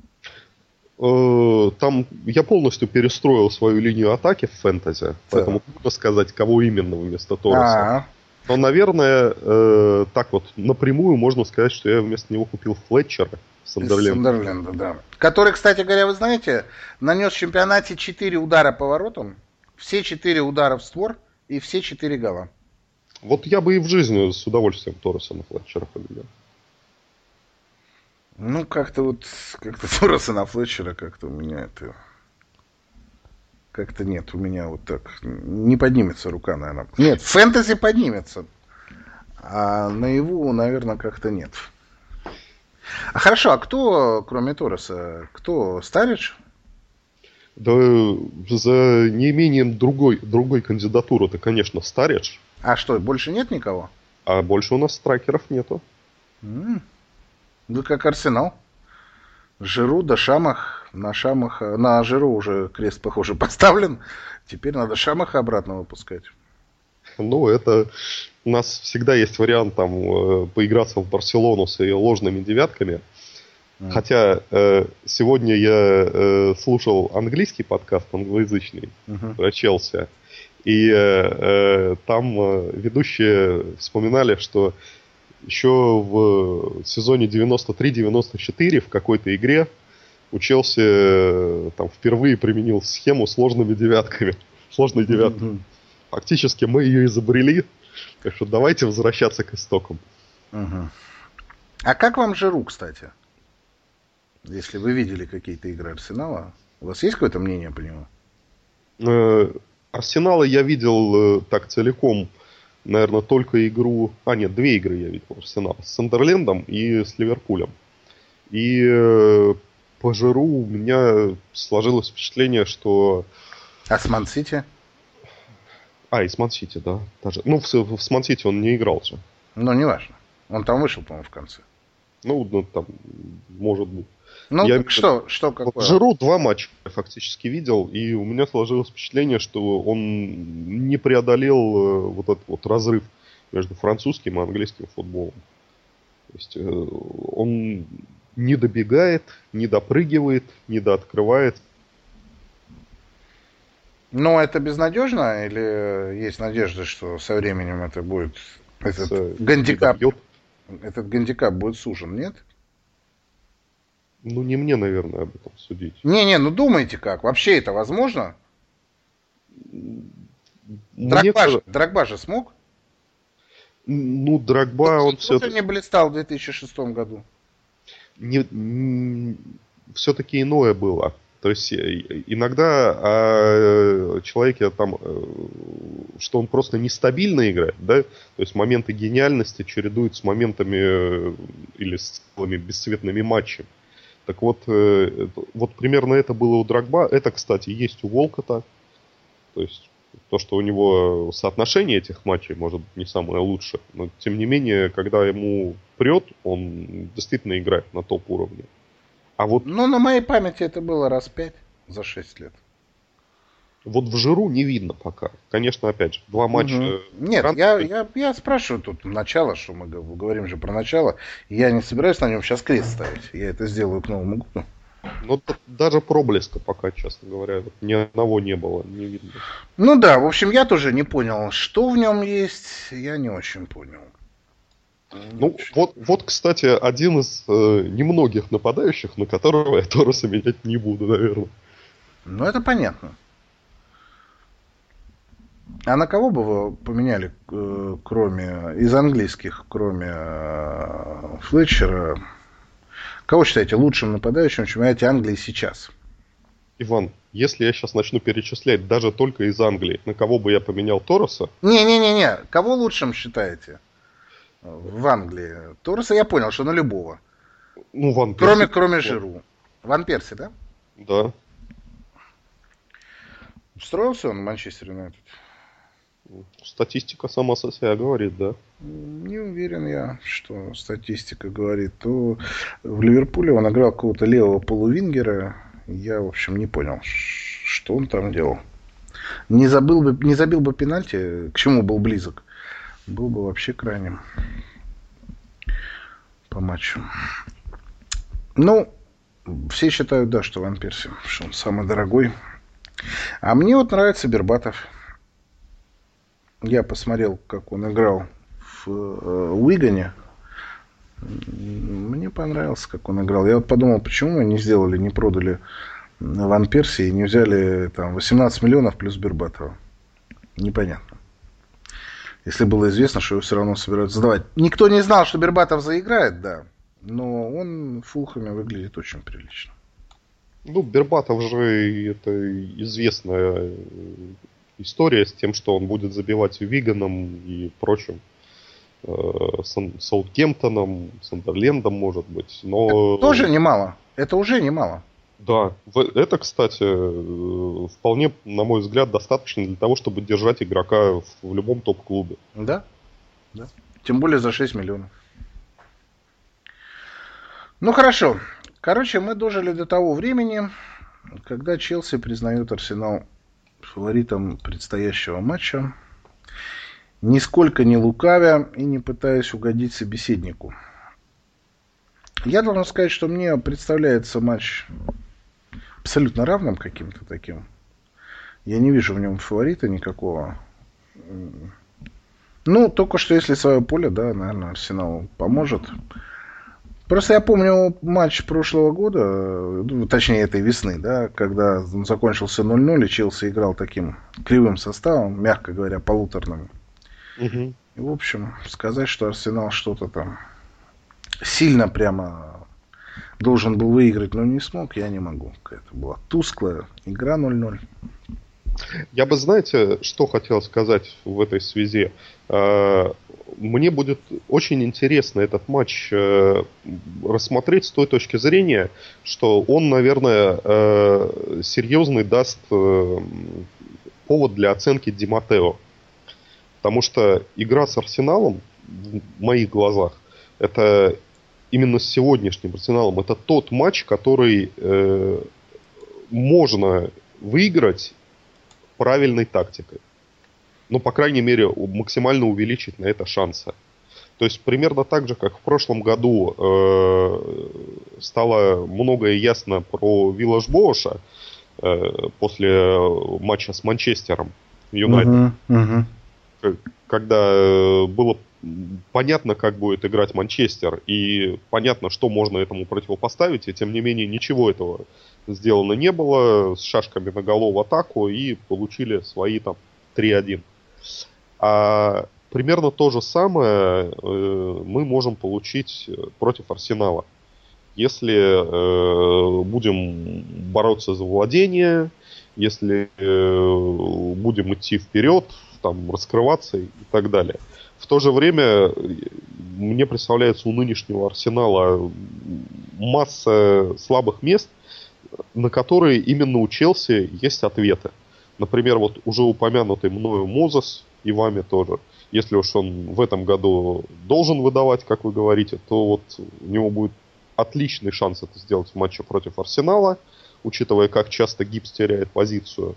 Там я полностью перестроил свою линию атаки в фэнтези, поэтому трудно сказать, кого именно вместо Торреса. Но, наверное, так вот напрямую можно сказать, что я вместо него купил Флетчера Сандерленда, да. Который, кстати говоря, вы знаете, нанес в чемпионате 4 удара по воротам, все 4 удара в створ и все 4 гола. Вот я бы и в жизни с удовольствием Торреса на Флетчера поменял. Ну, как-то Торреса на Флетчера как-то у меня это... Как-то нет, у меня вот так не поднимется рука, наверное. Нет, в фэнтези поднимется, а наяву, наверное, как-то нет. А хорошо, а кто, кроме Торреса, кто? Старидж? Да за неимением другой кандидатуры это, конечно, Старидж. А что, больше нет никого? А больше у нас страйкеров нету. Вы как Арсенал. Жиру да Шамах. На Жиру уже крест, похоже, поставлен. Теперь надо Шамаха обратно выпускать. Ну, это... У нас всегда есть вариант там поиграться в Барселону с ее ложными девятками. Хотя сегодня я слушал английский подкаст, англоязычный, про Челси. И там ведущие вспоминали, что еще в сезоне 93-94 в какой-то игре у Челси там впервые применил схему сложными девятками. Сложной девяткой. Фактически мы ее изобрели. Так что давайте возвращаться к истокам. А как вам Жиру, кстати? Если вы видели какие-то игры Арсенала, у вас есть какое-то мнение по нему? Арсенала я видел так целиком, наверное, только игру... нет, 2 игры я видел Арсенала. С Сандерлендом и с Ливерпулем. И по Жиру у меня сложилось впечатление, что... А с Ман-Сити? И с Ман-Сити, да. Даже. Ну, с Ман-Сити он не играл же. Ну, неважно. Он там вышел, по-моему, в конце. Ну, там, может быть. Ну, так что какое? Жиру 2 матча фактически видел, и у меня сложилось впечатление, что он не преодолел вот этот вот разрыв между французским и английским футболом. То есть он не добегает, не допрыгивает, не дооткрывает. Но это безнадежно или есть надежда, что со временем это будет этот гандикап будет сужен, нет? Ну, не мне, наверное, об этом судить. Не, ну думайте как. Вообще это возможно? Дрогба же смог? Ну, Дрогба, он все-таки... не блистал в 2006 году? Все-таки иное было. То есть иногда о человеке там, что он просто нестабильно играет, да, то есть моменты гениальности чередуют с моментами или с целыми бесцветными матчами. Так вот, вот примерно это было у Дрогба. Это, кстати, есть у Волкота. То есть то, что у него соотношение этих матчей может быть не самое лучшее. Но, тем не менее, когда ему прет, он действительно играет на топ-уровне. А вот... Ну, на моей памяти это было раз 5 за 6 лет. Вот в жиру не видно пока. Конечно, опять же, 2 матча... Угу. Нет, я спрашиваю тут начало, что мы говорим же про начало. Я не собираюсь на нем сейчас крест ставить. Я это сделаю к Новому году. Ну, даже проблеска пока, честно говоря, ни одного не было, не видно. Ну да, в общем, я тоже не понял, что в нем есть. Я не очень понял. Ну, вот, кстати, один из немногих нападающих, на которого я Тороса менять не буду, наверное. Ну, это понятно. А на кого бы вы поменяли, кроме из английских, кроме Флетчера? Кого считаете лучшим нападающим в чемпионате Англии сейчас? Иван, если я сейчас начну перечислять даже только из Англии, на кого бы я поменял Тороса? Не. Кого лучшим считаете в Англии? Тороса я понял, что на любого. Ну, Ван Перси. Кроме Жиру. Ван Перси, да? Да. Устроился он в Манчестер Юнайтед? Статистика сама со себя говорит, да. Не уверен я, что статистика говорит. То в Ливерпуле он играл какого-то левого полувингера. Я, в общем, не понял, что он там делал. Не забил бы пенальти, к чему был близок. Был бы вообще крайним по матчу. Ну, все считают, да, что Ван Перси, что он самый дорогой. А мне вот нравится Бербатов. Я посмотрел, как он играл в Уигане. Мне понравилось, как он играл. Я вот подумал, почему мы не продали Ван Перси и не взяли там 18 миллионов плюс Бербатова. Непонятно. Если было известно, что его все равно собираются сдавать. Никто не знал, что Бербатов заиграет, да. Но он в Фулхэме выглядит очень прилично. Ну, Бербатов же это известная история с тем, что он будет забивать Виганом и прочим. Саутгемптоном, Сандерлендом, может быть. Но... Это тоже немало. Это уже немало. Да. Это, кстати, вполне, на мой взгляд, достаточно для того, чтобы держать игрока в любом топ-клубе. Да. Тем более за 6 миллионов. Ну, хорошо. Короче, мы дожили до того времени, когда Челси признает Арсенал фаворитом предстоящего матча, нисколько не лукавя и не пытаясь угодить собеседнику. Я должен сказать, что мне представляется матч абсолютно равным каким-то таким. Я не вижу в нем фаворита никакого. Ну, только что если свое поле, да, наверное, Арсенал поможет. Просто я помню матч прошлого года, точнее этой весны, да, когда он закончился 0-0, и Челси играл таким кривым составом, мягко говоря, полуторным. Угу. И, в общем, сказать, что Арсенал что-то там сильно прямо должен был выиграть, но не смог, я не могу. Какая-то была тусклая игра 0-0. Я бы, знаете, что хотел сказать в этой связи? Мне будет очень интересно этот матч рассмотреть с той точки зрения, что он, наверное, серьезный даст повод для оценки Ди Маттео. Потому что игра с Арсеналом, в моих глазах, это именно с сегодняшним Арсеналом, это тот матч, который можно выиграть правильной тактикой. Ну, по крайней мере, максимально увеличить на это шансы. То есть, примерно так же, как в прошлом году стало многое ясно про Виллаш-Боуша, после матча с Манчестером Юнайтед. Когда было понятно, как будет играть Манчестер, и понятно, что можно этому противопоставить, и тем не менее ничего этого сделано не было, с шашками наголо в атаку, и получили свои там 3-1. А примерно то же самое мы можем получить против Арсенала. Если будем бороться за владение, если будем идти вперед, там, раскрываться и так далее. В то же время мне представляется у нынешнего Арсенала масса слабых мест, на которые именно у Челси есть ответы. Например, вот уже упомянутый мною Мозес и вами тоже. Если уж он в этом году должен выдавать, как вы говорите, то вот у него будет отличный шанс это сделать в матче против Арсенала, учитывая, как часто Гибс теряет позицию.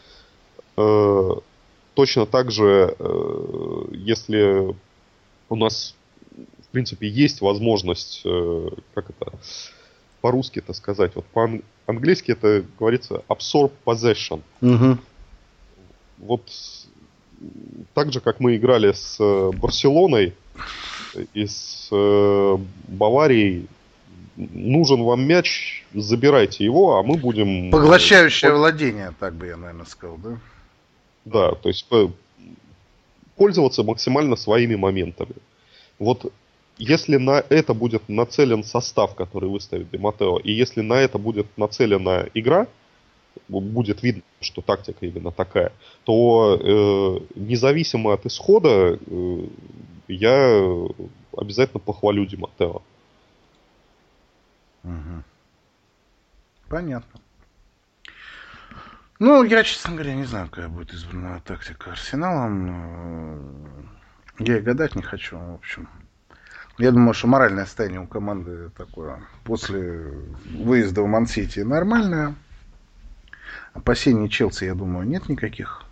Точно так же, если у нас, в принципе, есть возможность, как это по-русски это сказать, вот по-английски это говорится absorb possession. Вот так же, как мы играли с Барселоной и с Баварией, нужен вам мяч, забирайте его, а мы будем... Поглощающее владение, так бы я, наверное, сказал, да? Да, то есть пользоваться максимально своими моментами. Вот если на это будет нацелен состав, который выставит Ди Маттео, и если на это будет нацелена игра, будет видно, что тактика именно такая, то независимо от исхода я обязательно похвалю Ди Маттео. Понятно. Ну, я, честно говоря, не знаю, какая будет избрана тактика Арсеналом. Я и гадать не хочу, в общем. Я думаю, что моральное состояние у команды такое после выезда в Ман-Сити нормальное. Опасений Челси, я думаю, нет никаких.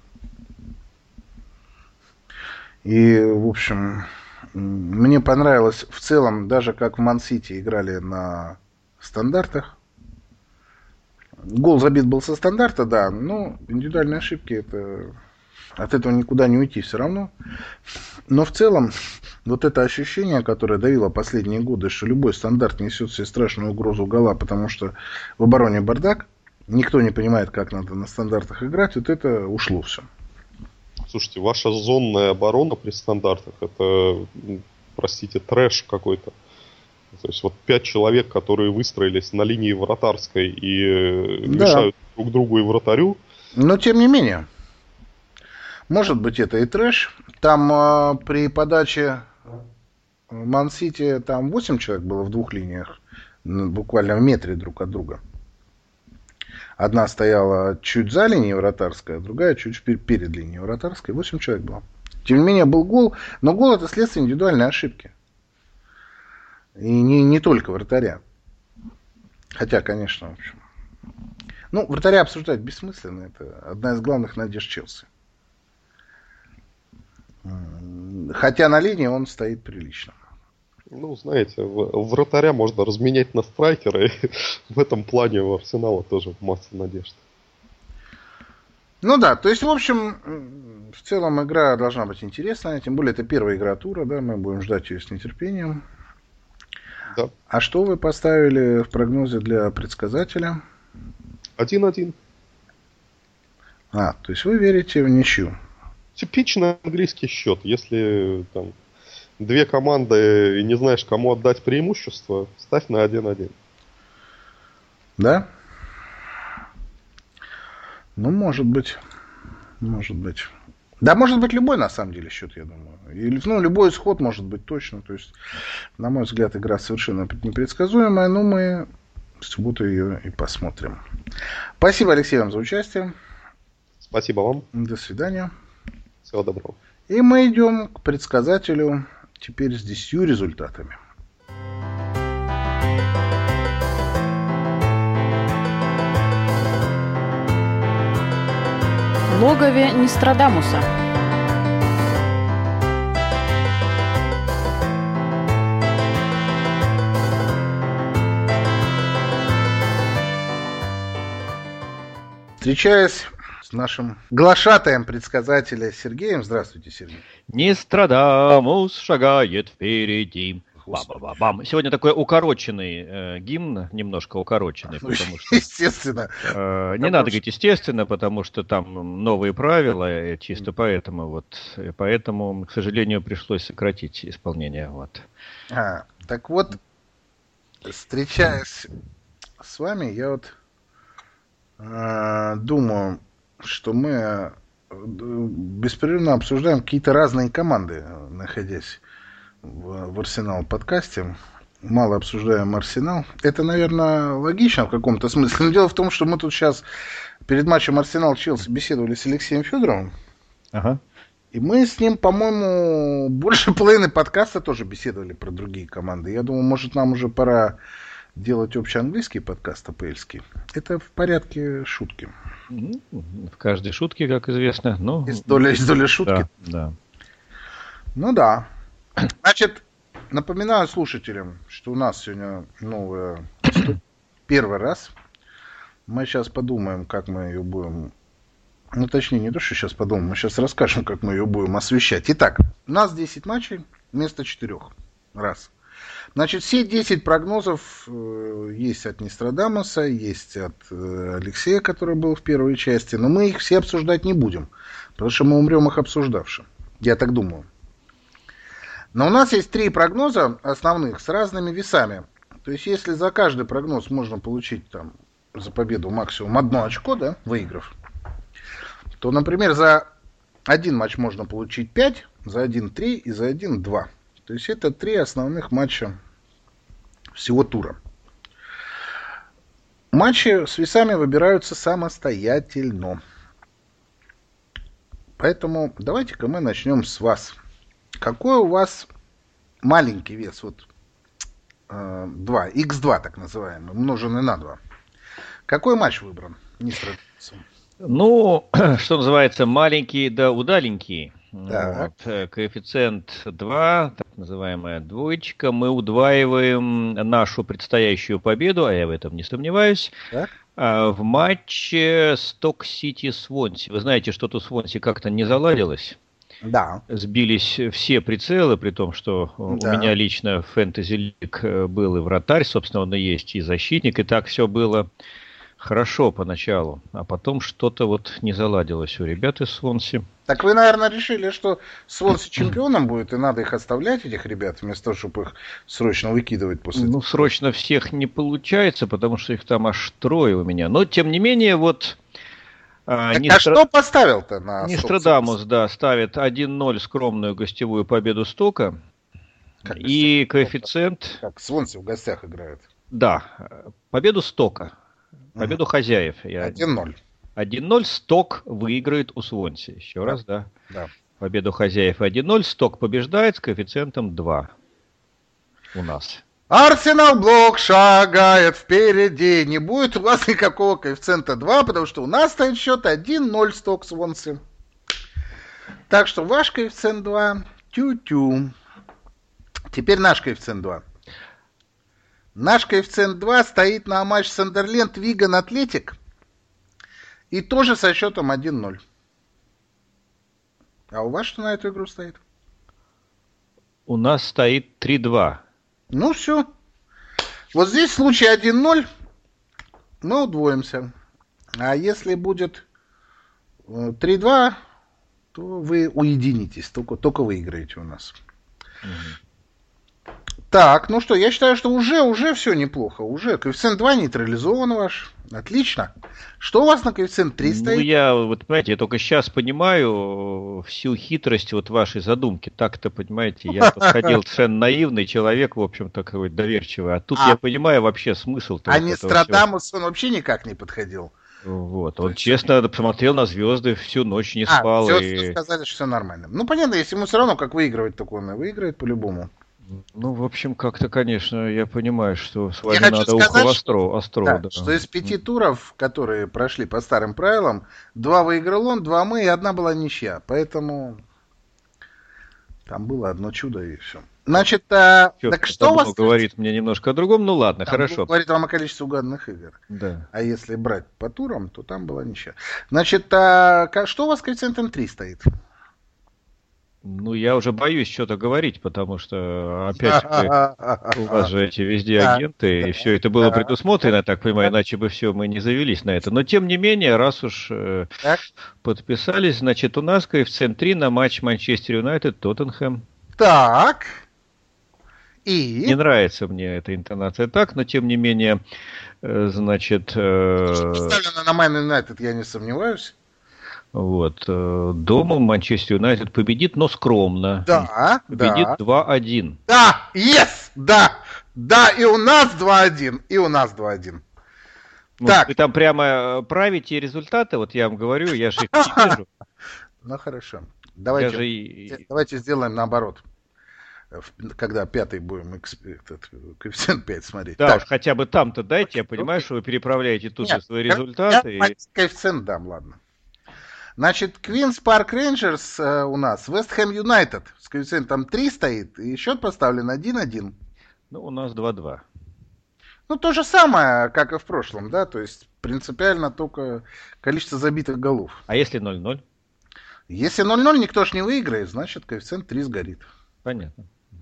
И, в общем, мне понравилось в целом, даже как в Ман-Сити играли на стандартах. Гол забит был со стандарта, да, но индивидуальные ошибки, это от этого никуда не уйти все равно. Но в целом, вот это ощущение, которое давило последние годы, что любой стандарт несет в себе страшную угрозу гола, потому что в обороне бардак, никто не понимает, как надо на стандартах играть, вот это ушло все. Слушайте, ваша зонная оборона при стандартах, это, простите, трэш какой-то. То есть вот 5 человек, которые выстроились на линии вратарской и мешают друг другу и вратарю. Но тем не менее, может быть это и трэш. Там при подаче Ман-Сити там 8 человек было в двух линиях, буквально в метре друг от друга. Одна стояла чуть за линией вратарской, другая чуть перед линией вратарской. 8 человек было. Тем не менее был гол, но гол это следствие индивидуальной ошибки. И не только вратаря. Хотя, конечно, в общем. Ну, вратаря обсуждать бессмысленно. Это одна из главных надежд Челси. Хотя на линии он стоит прилично. Ну, знаете, вратаря можно разменять на страйкера. И в этом плане у Арсенала тоже масса надежд. Ну да, то есть, в общем, в целом игра должна быть интересная. Тем более, это первая игра тура, да, мы будем ждать ее с нетерпением. Да. А что вы поставили в прогнозе для предсказателя? 1-1. То есть вы верите в ничью? Типичный английский счет. Если там две команды и не знаешь, кому отдать преимущество, ставь на 1-1. Да? Ну, может быть. Может быть. Да, может быть любой, на самом деле, счет, я думаю. Или, любой исход может быть точно. То есть, на мой взгляд, игра совершенно непредсказуемая, но мы в субботу ее и посмотрим. Спасибо, Алексей, вам за участие. Спасибо вам. До свидания. Всего доброго. И мы идем к предсказателю теперь с 10 результатами. В логове Нострадамуса. Встречаясь с нашим глашатаем предсказателя Сергеем. Здравствуйте, Сергей. Нострадамус шагает впереди. Ба-ба-ба-бам. Сегодня такой укороченный гимн, немножко укороченный, потому что... Естественно. Не надо говорить естественно, потому что там новые правила, чисто поэтому, поэтому, к сожалению, пришлось сократить исполнение. Так вот, встречаясь с вами, я думаю, что мы беспрерывно обсуждаем какие-то разные команды, находясь в Арсенал подкасте. Мало обсуждаем Арсенал. Это, наверное, логично в каком-то смысле. Но дело в том, что мы тут сейчас перед матчем Арсенал-Челси беседовали с Алексеем Федоровым. Ага. И мы с ним, по-моему, больше половины подкаста тоже беседовали про другие команды. Я думаю, может, нам уже пора делать общеанглийский подкаст апельский. Это в порядке шутки. В каждой шутке, как известно. Есть доля шутки. Да. Ну да. Значит, напоминаю слушателям, что у нас сегодня новая первый раз. Мы сейчас подумаем, как мы ее будем... точнее, не то, что сейчас подумаем, мы сейчас расскажем, как мы ее будем освещать. Итак, у нас 10 матчей вместо 4. Раз. Значит, все 10 прогнозов есть от Нострадамуса, есть от Алексея, который был в первой части, но мы их все обсуждать не будем, потому что мы умрем их обсуждавши. Я так думаю. Но у нас есть 3 прогноза основных с разными весами. То есть, если за каждый прогноз можно получить за победу максимум 1 очко, да, выиграв, то, например, за один матч можно получить 5, за один 3 и за один 2. То есть, это 3 основных матча всего тура. Матчи с весами выбираются самостоятельно. Поэтому давайте-ка мы начнем с вас. Какой у вас маленький вес? 2, x2 так называемый, умноженный на 2. Какой матч выбран? Что называется, маленький да удаленький. Коэффициент 2, так называемая двоечка. Мы удваиваем нашу предстоящую победу, а я в этом не сомневаюсь, в матче Сток-Сити-Свонси. Вы знаете, что тут Свонси как-то не заладилось. Да. Сбились все прицелы, при том, что у меня лично в Фэнтези Лиг был и вратарь, собственно, он и есть, и защитник, и так все было хорошо поначалу, а потом что-то не заладилось у ребят из Свонси. Так вы, наверное, решили, что Свонси чемпионом будет, и надо их оставлять, этих ребят, вместо того, чтобы их срочно выкидывать после этого? Срочно всех не получается, потому что их там аж 3 у меня. Но, тем не менее, что поставил-то на Нострадамус, ставит 1-0 скромную гостевую победу Стока. И коэффициент... Как Свонси в гостях играет. Да, победу Стока. Победу хозяев. 1-0. 1-0 Сток выиграет у Свонси. Еще раз, да. Победу хозяев 1-0. Сток побеждает с коэффициентом 2 у нас. Арсенал Блок шагает впереди. Не будет у вас никакого коэффициента 2, потому что у нас стоит счет 1-0 Сток Свонси. Так что ваш коэффициент 2. Тю-тю. Теперь наш коэффициент 2. Наш коэффициент 2 стоит на матч Сандерленд Виган Атлетик. И тоже со счетом 1-0. А у вас что на эту игру стоит? У нас стоит 3-2. Ну все. Вот здесь в случае 1-0 мы удвоимся. А если будет 3-2, то вы уединитесь. Только выиграете у нас. Так, ну что, я считаю, что уже все неплохо. Уже коэффициент 2 нейтрализован ваш. Отлично. Что у вас на коэффициент 3 стоит? Я, понимаете, я только сейчас понимаю всю хитрость вашей задумки. Так-то, понимаете, я подходил совершенно наивный человек, в общем, такой доверчивый. А тут я понимаю вообще смысл. А Нострадамус он вообще никак не подходил. Он честно посмотрел на звезды, всю ночь не спал. Все сказали, что все нормально. Ну, понятно, если ему все равно как выигрывать, так он и выиграет по-любому. В общем, как-то, конечно, я понимаю, что с вами надо ухо остро. Что из 5 туров, которые прошли по старым правилам, 2 выиграл он, 2 мы, и 1 была ничья. Поэтому Там было одно чудо и все. Значит, так что у вас... говорит мне немножко о другом, ну ладно, там хорошо. Говорит вам о количестве угаданных игр. Да. А если брать по турам, то там была ничья. Значит, что у вас с коэффициентом 3 стоит? Ну, я уже боюсь что-то говорить, потому что, опять-таки, у вас же эти везде агенты, и все это было предусмотрено, я так понимаю, иначе бы все, мы не завелись на это. Но, тем не менее, раз уж подписались, значит, у нас коэффициент 3 на матч Манчестер Юнайтед-Тоттенхэм. Так. И? Не нравится мне эта интонация так, но, тем не менее, значит... Поставлено на Man United, я не сомневаюсь. Вот. Дома Манчестер Юнайтед победит, но скромно. Да, победит 2-1. Да, yes, да, и у нас 2-1, и у нас 2-1. Ну, так. Вы там прямо правите результаты, вот я вам говорю, я же их не вижу. Ну, хорошо. Давайте сделаем наоборот. Когда пятый будем коэффициент 5 смотреть. Да, уж хотя бы там-то дайте, я понимаю, что вы переправляете тут же свои результаты. Я коэффициент дам, ладно. Значит, Queen's Park Rangers у нас, West Ham United с коэффициентом 3 стоит, и счет поставлен 1-1. Ну, у нас 2-2. Ну, то же самое, как и в прошлом, да, то есть принципиально только количество забитых голов. А если 0-0? Если 0-0 никто ж не выиграет, значит, коэффициент 3 сгорит. Понятно.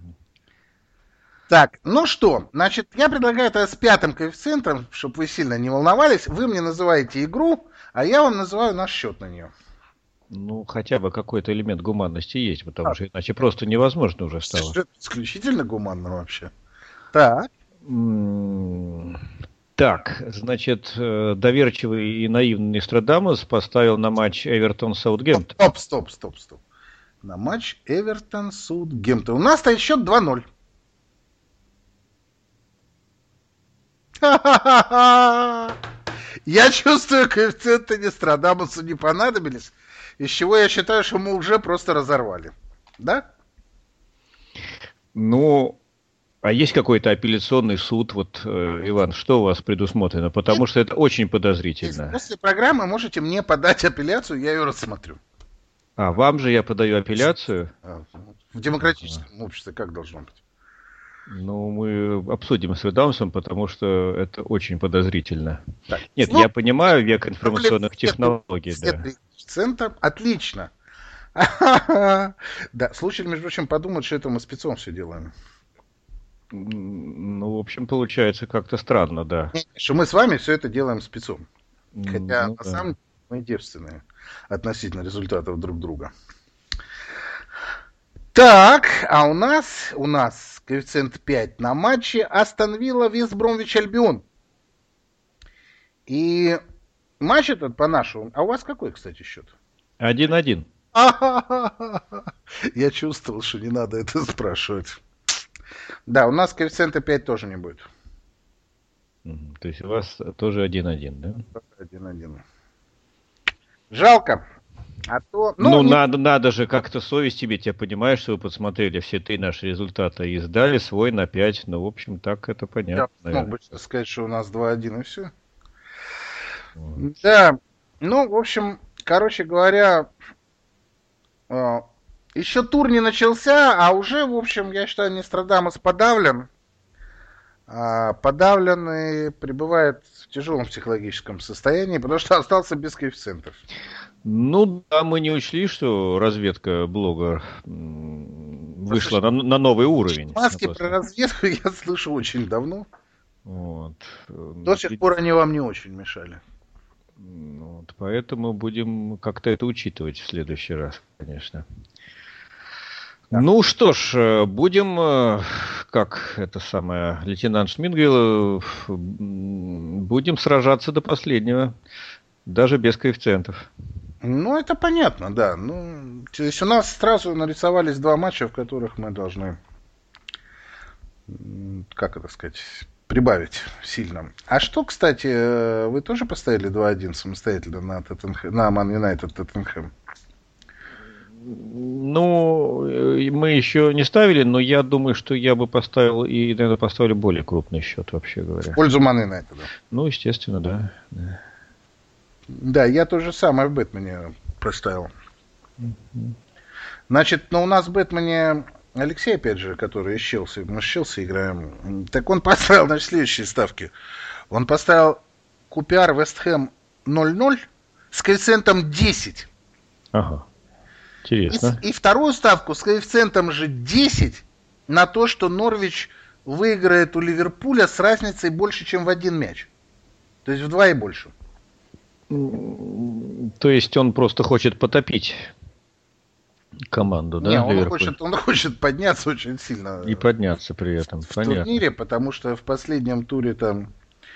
Так, ну что, значит, я предлагаю это с пятым коэффициентом, чтобы вы сильно не волновались. Вы мне называете игру, а я вам называю наш счет на нее. Ну, хотя бы какой-то элемент гуманности есть, потому что иначе просто невозможно уже стало. Это исключительно гуманно вообще. Так. Так, значит, доверчивый и наивный Нострадамус поставил на матч Эвертон-Саутгемптон. Стоп. На матч Эвертон-Саутгемптон. У нас стоит счет 2-0. Я чувствую, коэффициенты Нострадамусу не понадобились, из чего я считаю, что мы уже просто разорвали. Да? Ну, а есть какой-то апелляционный суд, вот, Иван, что у вас предусмотрено? Потому что это очень подозрительно. После программы можете мне подать апелляцию, я ее рассмотрю. А, вам же я подаю апелляцию? В демократическом обществе как должно быть? Ну, мы обсудим с Нострадамусом, потому что это очень подозрительно. Так, нет, я понимаю, век информационных технологий. Да. Центр, отлично. Да, слушатели, между прочим, подумают, что это мы спецом все делаем. Ну, в общем, получается как-то странно, да. Что мы с вами все это делаем спецом. Хотя, на самом деле, мы девственные относительно результатов друг друга. Так, а у нас коэффициент 5 на матче Астон Вилла Вест Бромвич Альбион. И матч этот по-нашему. А у вас какой, кстати, счет? 1-1. Я чувствовал, что не надо это спрашивать. Да, у нас коэффициента 5 тоже не будет. То есть у вас тоже 1-1, да? 1-1. Жалко. А то, надо же как-то совесть иметь. Я понимаю, что вы посмотрели все 3 наши результата и сдали свой на 5. Ну, в общем, так это понятно. Я мог бы сказать, что у нас 2-1 и все. Вот. Да, ну, в общем, короче говоря, еще тур не начался, а уже, в общем, я считаю, Нострадамус подавлен. Подавлен и пребывает в тяжелом психологическом состоянии, потому что остался без коэффициентов. Ну, да, мы не учли, что разведка блога вышла на новый уровень. Маски про разведку я слышу очень давно. Вот. До сих пор они вам не очень мешали. Вот, поэтому будем как-то это учитывать в следующий раз, конечно. Да. Ну что ж, будем, как это самое, лейтенант Шмингел, будем сражаться до последнего, даже без коэффициентов. Ну, это понятно, да. Ну, то есть у нас сразу нарисовались 2 матча, в которых мы должны, как это сказать, прибавить сильно. А что, кстати, вы тоже поставили 2-1 самостоятельно на Man United Тоттенхэм? Ну, мы еще не ставили, но я думаю, что я бы поставил, и, наверное, поставили более крупный счет, вообще говоря. В пользу Man United, да? Ну, естественно, да. Да, я то же самое в Бэтмене проставил. Значит, ну у нас в Бэтмене Алексей, опять же, который из Челси, мы с Челси играем, так он поставил, значит, следующие ставки. Он поставил QPR Вест Хэм 0-0 с коэффициентом 10. Ага. Интересно. И вторую ставку с коэффициентом же 10 на то, что Норвич выиграет у Ливерпуля с разницей больше, чем в 1 мяч. То есть в 2 и больше. То есть он просто хочет потопить команду, да? Не, он хочет подняться очень сильно. И подняться при этом. В турнире, потому что в последнем туре там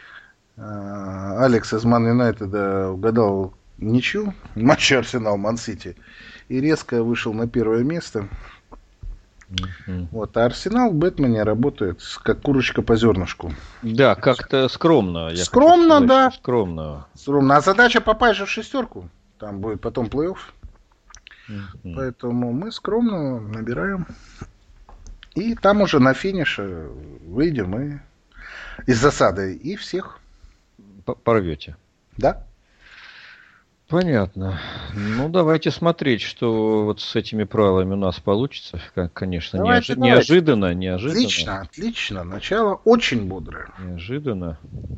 Алекс из Ман Юнайтеда угадал ничью в матче Арсенал-Ман-Сити и резко вышел на первое место. Вот, а Арсенал в Бэтмене работает как курочка по зернышку. Да, как-то скромно. Скромно, сказать, да. Скромно. А задача попасть же в шестерку. Там будет потом плей-офф. Поэтому мы скромно набираем. И там уже на финише выйдем и из засады и всех порвете. Да. Понятно. Ну, давайте смотреть, что вот с этими правилами у нас получится. Конечно, неожиданно. Отлично. Начало очень бодрое. Неожиданно.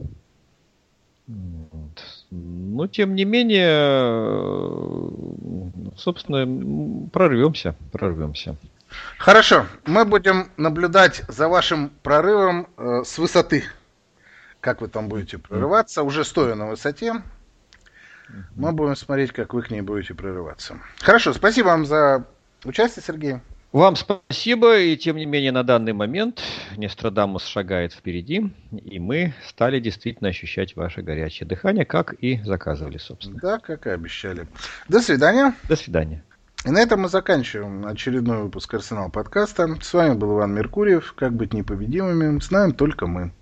Но, тем не менее, собственно, прорвемся. Хорошо. Мы будем наблюдать за вашим прорывом с высоты. Как вы там будете прорываться, уже стоя на высоте. Мы будем смотреть, как вы к ней будете прорываться. Хорошо, спасибо вам за участие, Сергей. Вам спасибо, и тем не менее на данный момент Нострадамус шагает впереди, и мы стали действительно ощущать ваше горячее дыхание, как и заказывали, собственно. Да, как и обещали. До свидания. До свидания. И на этом мы заканчиваем очередной выпуск Арсенал подкаста. С вами был Иван Меркурьев. Как быть непобедимыми? Знаем только мы.